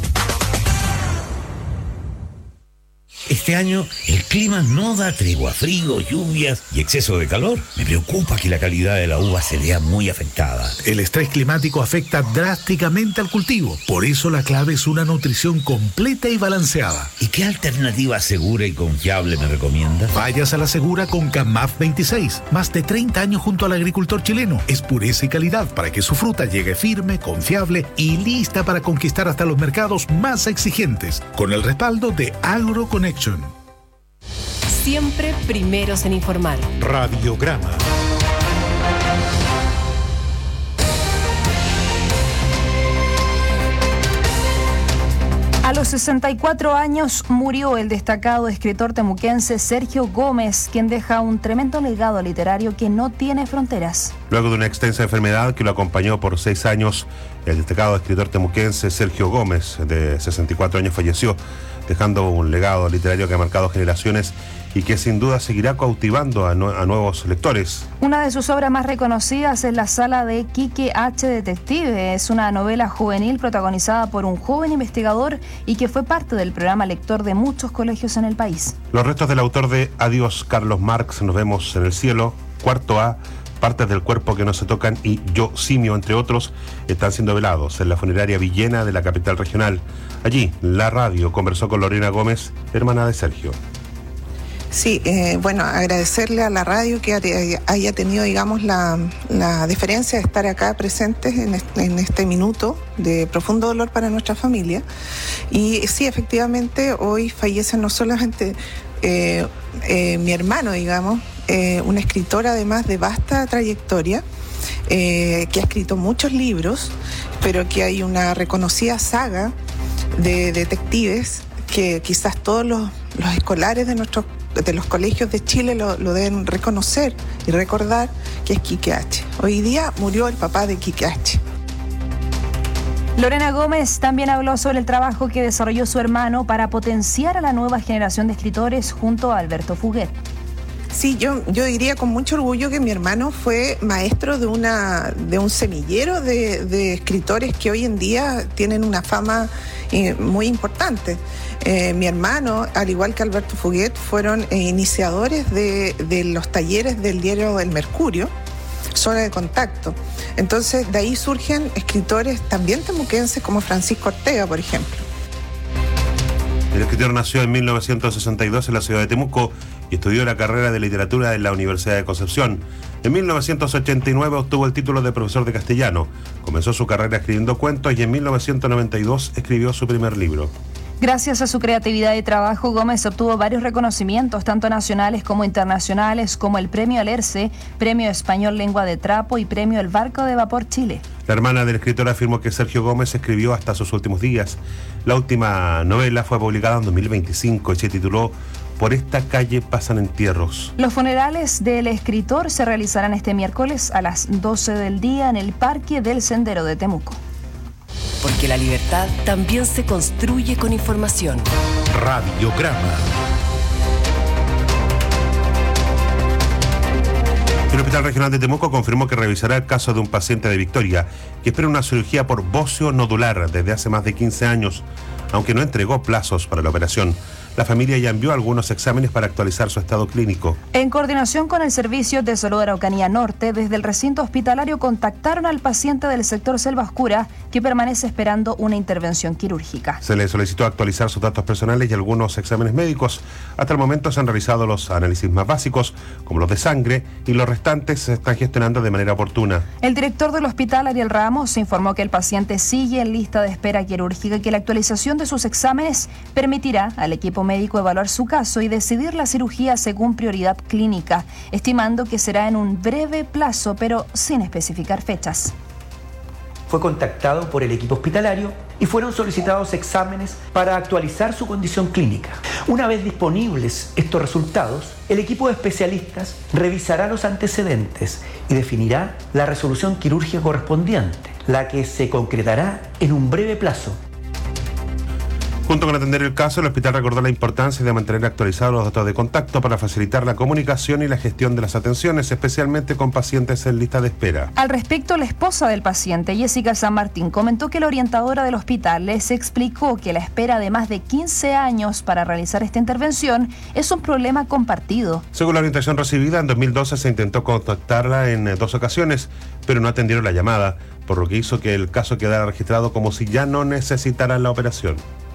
Este año el clima no da tregua, frío, lluvias y exceso de calor. Me preocupa que la calidad de la uva se vea muy afectada.
El estrés climático afecta drásticamente al cultivo. Por eso la clave es una nutrición completa y balanceada.
¿Y qué alternativa segura y confiable me recomiendas?
Vayas a la segura con CAMAF 26. Más de 30 años junto al agricultor chileno. Es pureza y calidad para que su fruta llegue firme, confiable y lista para conquistar hasta los mercados más exigentes. Con el respaldo de AgroConnection.
Siempre primeros en informar.
Radiograma.
A los 64 años murió el destacado escritor temuquense Sergio Gómez, quien deja un tremendo legado literario que no tiene fronteras.
Luego de una extensa enfermedad que lo acompañó por 6 años, el destacado escritor temuquense Sergio Gómez, de 64 años, falleció, dejando un legado literario que ha marcado generaciones y que sin duda seguirá cautivando a nuevos lectores.
Una de sus obras más reconocidas es La Sala de Quique H. Detective. Es una novela juvenil protagonizada por un joven investigador y que fue parte del programa lector de muchos colegios en el país.
Los restos del autor de Adiós Carlos Marx, Nos vemos en el cielo, Cuarto A, Partes del cuerpo que no se tocan y Yo simio, entre otros, están siendo velados en la funeraria Villena de la capital regional. Allí, la radio conversó con Lorena Gómez, hermana de Sergio.
Sí, bueno, agradecerle a la radio que haya tenido, digamos, la deferencia de estar acá presentes en este minuto de profundo dolor para nuestra familia. Y sí, efectivamente, hoy fallece no solamente mi hermano, digamos, una escritora además de vasta trayectoria, que ha escrito muchos libros, pero que hay una reconocida saga de detectives que quizás todos los escolares de los colegios de Chile lo deben reconocer y recordar, que es Quique H. Hoy día murió el papá de Quique H.
Lorena Gómez también habló sobre el trabajo que desarrolló su hermano para potenciar a la nueva generación de escritores junto a Alberto Fuguet.
Sí, yo diría con mucho orgullo que mi hermano fue maestro de un semillero de escritores que hoy en día tienen una fama muy importante. Mi hermano, al igual que Alberto Fuguet, fueron iniciadores de los talleres del diario El Mercurio. persona de contacto. Entonces, de ahí surgen escritores también temuquenses como Francisco Ortega, por ejemplo.
El escritor nació en 1962 en la ciudad de Temuco y estudió la carrera de literatura en la Universidad de Concepción. En 1989 obtuvo el título de profesor de castellano. Comenzó su carrera escribiendo cuentos y en 1992 escribió su primer libro.
Gracias a su creatividad y trabajo, Gómez obtuvo varios reconocimientos, tanto nacionales como internacionales, como el Premio Alerce, Premio Español Lengua de Trapo y Premio El Barco de Vapor Chile.
La hermana del escritor afirmó que Sergio Gómez escribió hasta sus últimos días. La última novela fue publicada en 2025 y se tituló Por esta calle pasan entierros.
Los funerales del escritor se realizarán este miércoles a las 12 del día en el Parque del Sendero de Temuco.
Porque la libertad también se construye con información.
Radiograma.
El Hospital Regional de Temuco confirmó que revisará el caso de un paciente de Victoria que espera una cirugía por bocio nodular desde hace más de 15 años, aunque no entregó plazos para la operación. La familia ya envió algunos exámenes para actualizar su estado clínico.
En coordinación con el Servicio de Salud Araucanía Norte, desde el recinto hospitalario contactaron al paciente del sector Selva Oscura que permanece esperando una intervención quirúrgica.
Se le solicitó actualizar sus datos personales y algunos exámenes médicos. Hasta el momento se han realizado los análisis más básicos, como los de sangre, y los restantes se están gestionando de manera oportuna.
El director del hospital, Ariel Ramos, informó que el paciente sigue en lista de espera quirúrgica y que la actualización de sus exámenes permitirá al equipo médico evaluar su caso y decidir la cirugía según prioridad clínica, estimando que será en un breve plazo, pero sin especificar fechas.
Fue contactado por el equipo hospitalario y fueron solicitados exámenes para actualizar su condición clínica. Una vez disponibles estos resultados, el equipo de especialistas revisará los antecedentes y definirá la resolución quirúrgica correspondiente, la que se concretará en un breve plazo.
Junto con atender el caso, el hospital recordó la importancia de mantener actualizados los datos de contacto para facilitar la comunicación y la gestión de las atenciones, especialmente con pacientes en lista de espera.
Al respecto, la esposa del paciente, Jessica San Martín, comentó que la orientadora del hospital les explicó que la espera de más de 15 años para realizar esta intervención es un problema compartido.
Según la orientación recibida, en 2012 se intentó contactarla en 2 ocasiones, pero no atendieron la llamada, por lo que hizo que el caso quedara registrado como si ya no necesitaran la operación.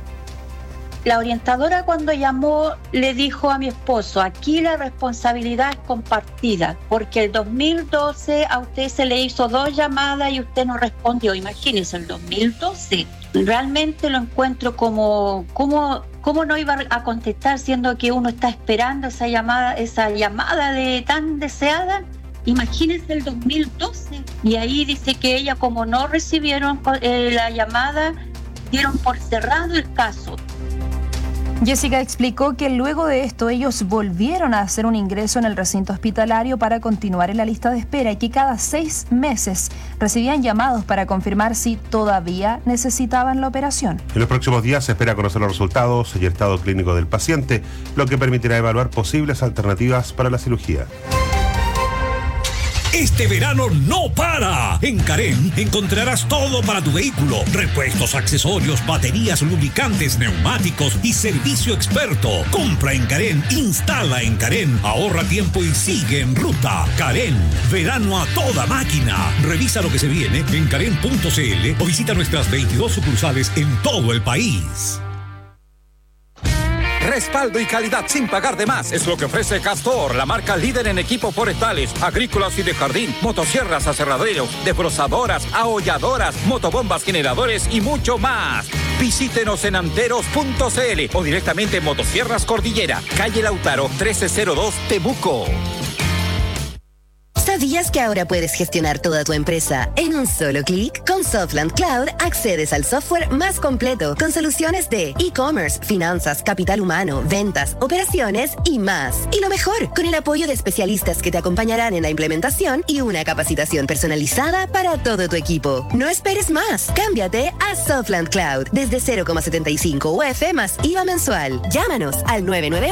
La orientadora cuando llamó le dijo a mi esposo, aquí la responsabilidad es compartida, porque el 2012 a usted se le hizo 2 llamadas y usted no respondió. Imagínese, el 2012. Realmente lo encuentro como ¿cómo no iba a contestar siendo que uno está esperando esa llamada de tan deseada? Imagínense el 2012. Y ahí dice que ella, como no recibieron la llamada, dieron por cerrado el caso.
Jessica explicó que luego de esto ellos volvieron a hacer un ingreso en el recinto hospitalario para continuar en la lista de espera y que cada 6 meses recibían llamados para confirmar si todavía necesitaban la operación.
En los próximos días se espera conocer los resultados y el estado clínico del paciente, lo que permitirá evaluar posibles alternativas para la cirugía.
Este verano no para. En Carén encontrarás todo para tu vehículo: repuestos, accesorios, baterías, lubricantes, neumáticos y servicio experto. Compra en Carén, instala en Carén, ahorra tiempo y sigue en ruta. Carén, verano a toda máquina. Revisa lo que se viene en carén.cl o visita nuestras 22 sucursales en todo el país.
Respaldo y calidad sin pagar de más es lo que ofrece Castor, la marca líder en equipos forestales, agrícolas y de jardín, motosierras, aserraderos, desbrozadoras, aholladoras, motobombas, generadores y mucho más. Visítenos en anteros.cl o directamente en Motosierras Cordillera, calle Lautaro 1302, Temuco.
¿Sabías que ahora puedes gestionar toda tu empresa en un solo clic? Con Softland Cloud accedes al software más completo con soluciones de e-commerce, finanzas, capital humano, ventas, operaciones y más. Y lo mejor, con el apoyo de especialistas que te acompañarán en la implementación y una capacitación personalizada para todo tu equipo. No esperes más. Cámbiate a Softland Cloud desde 0,75 UF más IVA mensual. Llámanos al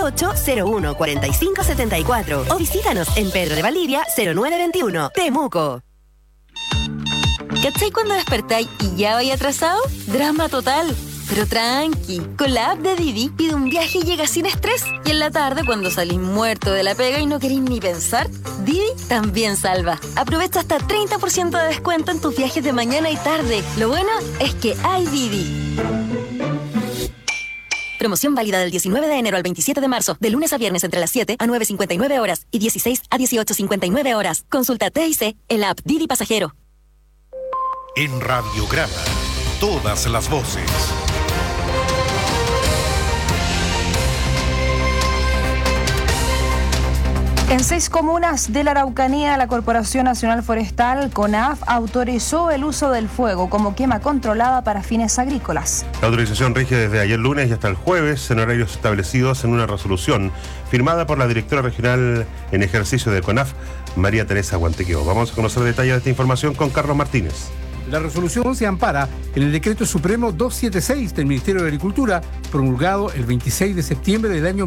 998-01-4574 o visítanos en Pedro de Valdivia 0921, Temuco.
¿Cachai cuando despertáis y ya vais atrasado? Drama total. Pero tranqui, con la app de Didi pide un viaje y llega sin estrés. Y en la tarde, cuando salís muerto de la pega y no querís ni pensar, Didi también salva. Aprovecha hasta 30% de descuento en tus viajes de mañana y tarde. Lo bueno es que hay Didi. Promoción válida del 19 de enero al 27 de marzo, de lunes a viernes entre las 7 a 9:59 horas y 16 a 18:59 horas. Consulta TIC en la app Didi Pasajero.
En Radiograma, todas las voces.
En 6 comunas de la Araucanía, la Corporación Nacional Forestal, CONAF, autorizó el uso del fuego como quema controlada para fines agrícolas.
La autorización rige desde ayer lunes y hasta el jueves en horarios establecidos en una resolución firmada por la directora regional en ejercicio de CONAF, María Teresa Guantequeo. Vamos a conocer detalles de esta información con Carlos Martínez.
La resolución se ampara en el Decreto Supremo 276 del Ministerio de Agricultura, promulgado el 26 de septiembre del año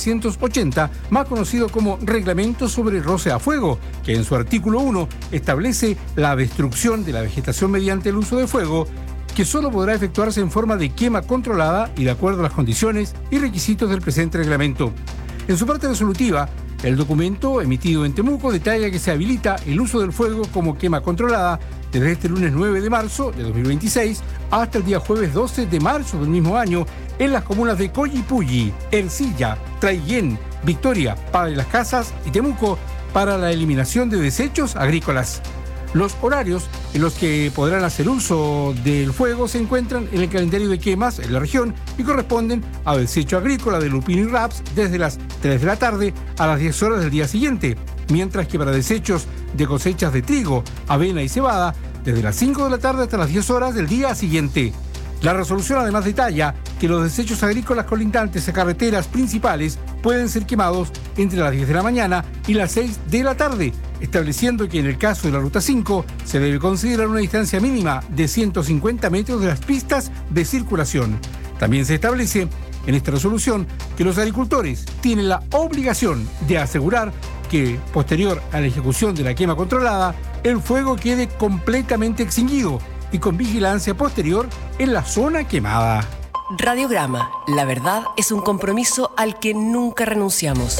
1980, más conocido como Reglamento sobre Roce a Fuego, que en su artículo 1 establece la destrucción de la vegetación mediante el uso de fuego, que solo podrá efectuarse en forma de quema controlada y de acuerdo a las condiciones y requisitos del presente reglamento. En su parte resolutiva, el documento emitido en Temuco detalla que se habilita el uso del fuego como quema controlada desde este lunes 9 de marzo de 2026 hasta el día jueves 12 de marzo del mismo año en las comunas de Collipulli, Ercilla, Traillén, Victoria, Padre Las Casas y Temuco para la eliminación de desechos agrícolas. Los horarios en los que podrán hacer uso del fuego se encuentran en el calendario de quemas en la región y corresponden a desecho agrícola de lupino y raps desde las 3 de la tarde a las 10 horas del día siguiente, mientras que para desechos de cosechas de trigo, avena y cebada, desde las 5 de la tarde hasta las 10 horas del día siguiente. La resolución además detalla que los desechos agrícolas colindantes a carreteras principales pueden ser quemados entre las 10 de la mañana y las 6 de la tarde, estableciendo que en el caso de la Ruta 5 se debe considerar una distancia mínima de 150 metros de las pistas de circulación. También se establece en esta resolución que los agricultores tienen la obligación de asegurar que, posterior a la ejecución de la quema controlada, el fuego quede completamente extinguido y con vigilancia posterior en la zona quemada.
Radiograma, la verdad es un compromiso al que nunca renunciamos.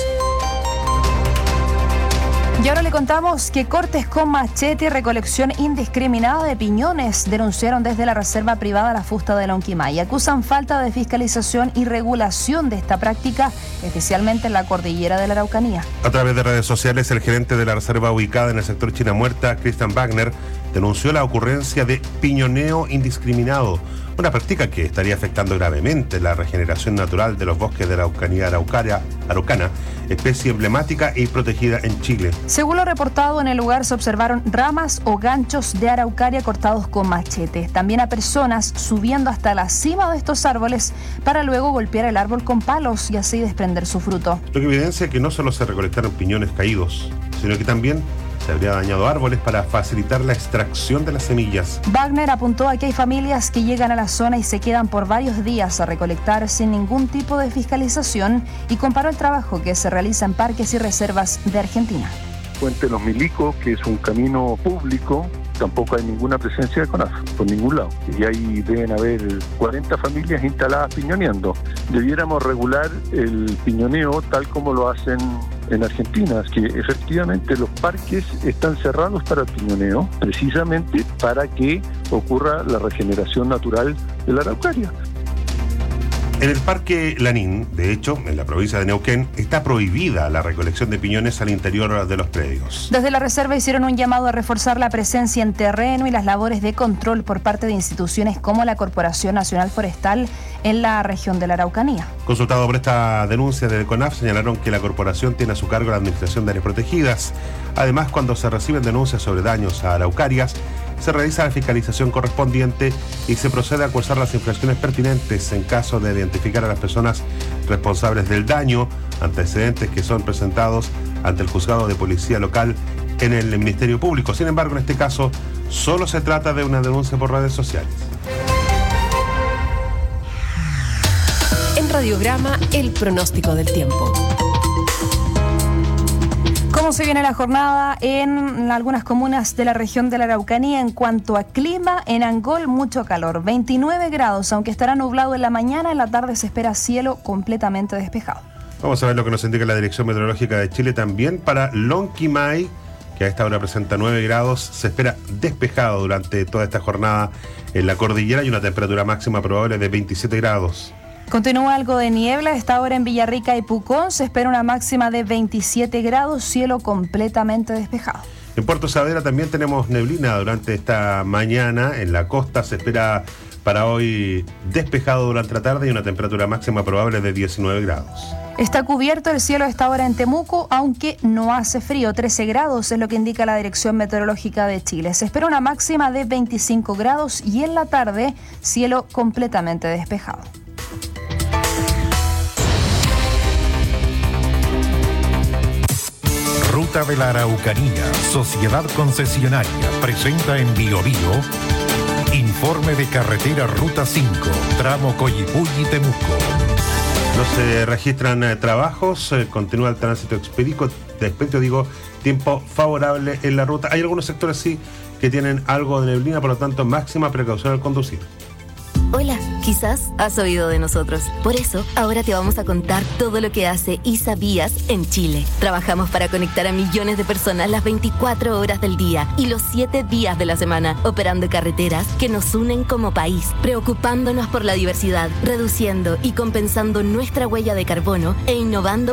Y ahora le contamos que cortes con machete y recolección indiscriminada de piñones denunciaron desde la Reserva Privada La Fusta de Lonquimay y acusan falta de fiscalización y regulación de esta práctica, especialmente en la cordillera de la Araucanía.
A través de redes sociales, el gerente de la reserva ubicada en el sector China Muerta, Christian Wagner, denunció la ocurrencia de piñoneo indiscriminado, una práctica que estaría afectando gravemente la regeneración natural de los bosques de la Araucanía araucana, especie emblemática y protegida en Chile.
Según lo reportado, en el lugar se observaron ramas o ganchos de araucaria cortados con machete. También a personas subiendo hasta la cima de estos árboles para luego golpear el árbol con palos y así desprender su fruto.
Lo que evidencia que no solo se recolectaron piñones caídos, sino que también se habría dañado árboles para facilitar la extracción de las semillas.
Wagner apuntó a que hay familias que llegan a la zona y se quedan por varios días a recolectar sin ningún tipo de fiscalización y comparó el trabajo que se realiza en parques y reservas de Argentina.
Puente Los Milicos, que es un camino público, tampoco hay ninguna presencia de CONAF, por ningún lado. Y ahí deben haber 40 familias instaladas piñoneando. Debiéramos regular el piñoneo tal como lo hacen en Argentina, que efectivamente los parques están cerrados para el piñoneo, precisamente para que ocurra la regeneración natural de la araucaria.
En el Parque Lanín, de hecho, en la provincia de Neuquén, está prohibida la recolección de piñones al interior de los predios.
Desde la reserva hicieron un llamado a reforzar la presencia en terreno y las labores de control por parte de instituciones como la Corporación Nacional Forestal en la región de la Araucanía.
Consultado por esta denuncia de CONAF, señalaron que la corporación tiene a su cargo la administración de áreas protegidas. Además, cuando se reciben denuncias sobre daños a araucarias, se realiza la fiscalización correspondiente y se procede a cursar las infracciones pertinentes en caso de identificar a las personas responsables del daño, antecedentes que son presentados ante el juzgado de policía local en el Ministerio Público. Sin embargo, en este caso, solo se trata de una denuncia por redes sociales.
En Radiograma, el pronóstico del tiempo.
¿Cómo se viene la jornada en algunas comunas de la región de la Araucanía? En cuanto a clima, en Angol mucho calor, 29 grados, aunque estará nublado en la mañana, en la tarde se espera cielo completamente despejado.
Vamos a ver lo que nos indica la Dirección Meteorológica de Chile también para Lonquimay, que a esta hora presenta 9 grados, se espera despejado durante toda esta jornada en la cordillera y una temperatura máxima probable de 27 grados.
Continúa algo de niebla, a esta hora en Villarrica y Pucón se espera una máxima de 27 grados, cielo completamente despejado.
En Puerto Saavedra también tenemos neblina durante esta mañana, en la costa se espera para hoy despejado durante la tarde y una temperatura máxima probable de 19 grados.
Está cubierto el cielo a esta hora en Temuco, aunque no hace frío, 13 grados es lo que indica la Dirección Meteorológica de Chile. Se espera una máxima de 25 grados y en la tarde cielo completamente despejado.
Ruta de la Araucanía, Sociedad Concesionaria, presenta en Bio Bio informe de carretera Ruta 5, tramo Coyipulli-Temuco.
No se registran trabajos, continúa el tránsito expedito, tiempo favorable en la ruta. Hay algunos sectores sí que tienen algo de neblina, por lo tanto máxima precaución al conducir.
Hola, quizás has oído de nosotros. Por eso, ahora te vamos a contar todo lo que hace ISA Vías en Chile. Trabajamos para conectar a millones de personas las 24 horas del día y los 7 días de la semana, operando carreteras que nos unen como país, preocupándonos por la diversidad, reduciendo y compensando nuestra huella de carbono e innovando